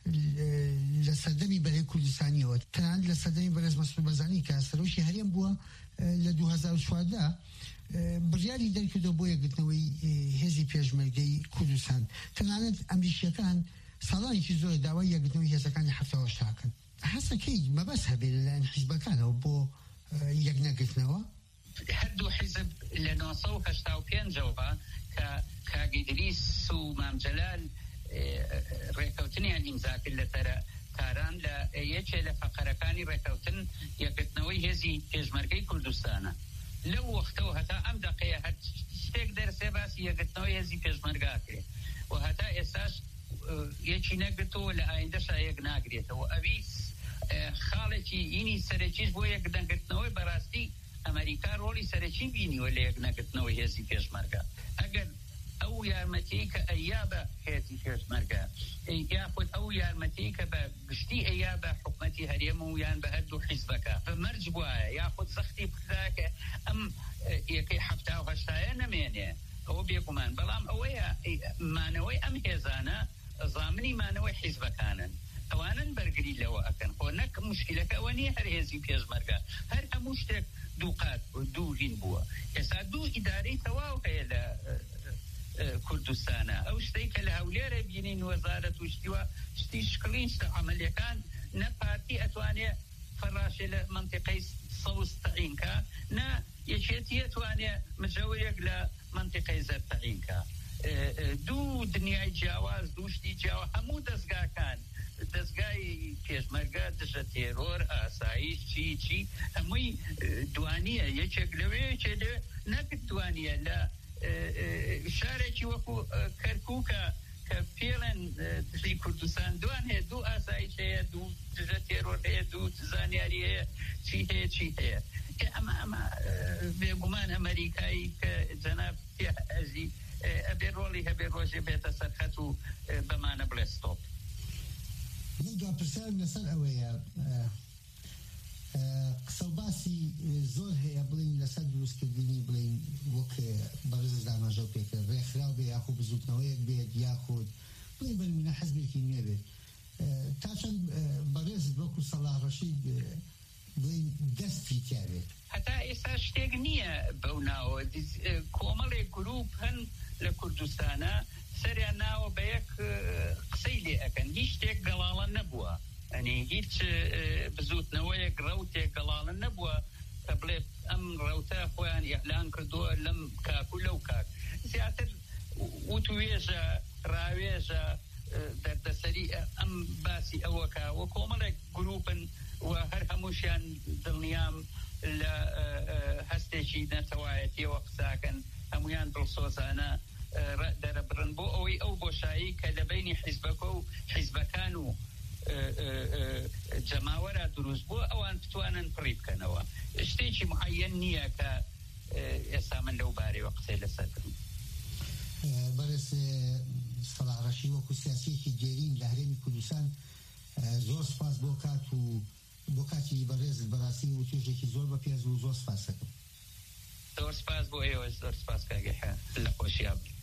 Speaker 19: لە سەردەمی بەرهەی کوردستانیەوە تەنانەت لە سەردەمی بەرز مەسعود بەرزانی کە سەرۆشی هەرێم بووە لە دوو هەزار و چواردە بڕیاری دەرکردەوە بۆ یەکگرتنەوەی هێزی پێشمەرگەی کوردستان تەنانەت ئەمریکیەکان ساڵانێکی زۆر داوای یەکگرتنەوەی هێزەکانی هەفتەوە شاکن حەسەکەی مەبەس هەبێت لەلایەن حیزبەکانەوە بۆ یەکنەگرتنەوە
Speaker 18: هەردوو حیزب لە نۆ سەد و هەشتا و پێنجەوە کە کاگیدریس و مام جەلال ڕێکەوتنیان ئیمزاکرد لە تاران لە یەکێ لە فەقەرەکانی ڕێکەوتن یەکگرتنەوەی هێزی پێشمەرگەی کوردستانە لەو وەختەوە هەتا ئەم دەقەیە هەر شتێک دەرسێ باسی یەکگرتنەوەی هێزی پێشمەرگا کرێت و هەتا ئێستاش یەکی نەگرتەوە لە ئایندەشا یەک ناگرێتەوە ئەویس خاڵێکی ئینی سەرەکیش بۆ یەکدەنگرتنەوەی بەڕاستی ئەمریکا ڕۆڵی سەرەکی بینیوە لە یەکنەگرتنەوەی هێزی پێشمەرگە ئەگەر ئەو یارمەتیی کە ئەیا بە هێزی پێشمەرگە یاخود ئەو یارمەتیی کە بە گشتی ئەیا بە حکومەتی هەرێم و یان بە هەردوو حیزبەکە بە مەرج بووایە یاخود سەختی بکرا کە ئەم یەکەی هەفتا و هەشتایە نەمێنێ ئەوە بێگومان بەڵام ئەوەیە مانەوەی ئەم هێزانە زامنی مانەوەی حیزبەکانن ئەوانن بەرگری لەوە ئەکەن خۆ نەک موشکیلەکە ئەوە نییە هەر هێزی پێشمەرگە هەر هەموو شتێک دوو قات دوو هین بووە ئێستا دوو ئیدارەی تەواو هەیە لە کوردستانە ئەو شتەی کە لە هەولێرە بینین وەزارەت و شتیوە شتی شکڵین شتە عەمەلیەکان نە پارتی ئەتوانێ فەراشێ لە منتیقەی سەوز تەعینکە نە یەکێتی ئەتوانێ مجەورێک لە منتیقەی زەر تەعینکە دوو دنیای جیاواز دوو شتی جیاواز هەموو دەستگاکان دەستگای پێشمەرگە دژە تێرۆر ئاسایش چی چی هەمووی دوانیە یەکێک لەوێ یەکێ لێ نەکرد دوانیە لە شارێکی وەکو کەرکووکە کە پێڵێن دژی کوردستان دوان هەیە دوو ئاسایش هەیە دوو دژە تێرۆر هەیە دوو زانیاری هەیە چی هەیە چی هەیە ئەمە ئەمە بێگومان ئەمریکایی کە جەناب ئەزی ئەبێ ڕۆڵی هەبێ ڕۆژێ بێتە سەرخەت و بەمانە بڵێ ستۆپ
Speaker 19: من دو پرسیارم لەسەر ئەوەیە قسە و باسی زۆر هەیە بڵین لەسەر دروستکردنی بڵین وەک بەڕێز دامەژە پێکرد ڕێکخراو بێ یاخود بزوتنەوەیەک بێت یاخود بڵین بەنمونە حەزبێکی نوێ بێت تا چەند بەڕێز وەکو سەڵاح ڕەشید بڵین دەستی تیا بێت
Speaker 18: هەتا ئێستا شتێک نییە بەو ناوە کۆمەڵێک گروپ هەن لە کوردستانە سەریان ناوە بە یەک قسەی لێ ئەکەن هیچ شتێک گەڵاڵە نەبووە ئەنی هیچ بزوتنەوەیەک ڕەوتێک گەڵاڵە نەبووە کە بڵێت ئەم ڕەوتە خۆیان ئیعلان کردووە لەم کاک و لەو کاک زیاتر وتوێژە ڕاوێژە دەردەسەری ئەم باسی ئەوەکە وە کۆمەڵێک گروپن و هەر هەمووشیان دڵنیام لە هەستێکی نەتەوایەتیەوە قساکەن هەمویان دڵسۆزانە دەرەبڕن بۆ ئەوەی ئەو بۆشایی کە لە بینی حیزبەکە و حیزب حزبەکان و جەماوەرە دروست بووە ئەوان بتوانن پڕی بکەنەوە شتێکی معەیەن نییە کە ئێستا من لەو بارەوە قسەی لەسەر کردم.
Speaker 19: بەڕێز سەلاح ڕەشید وەکو سیاسییەکی گێرین لە هەرێمی کوردستان زۆر سپاس بۆ کات و بۆ کاتی بەڕێزت بەڕاستی و توێژێکی زۆر بەپێز و زۆر سپاس دەکەم.
Speaker 18: زۆر سپاس بۆ ئێوە زۆر سپاس کاگەحە لە خۆشییا بێت.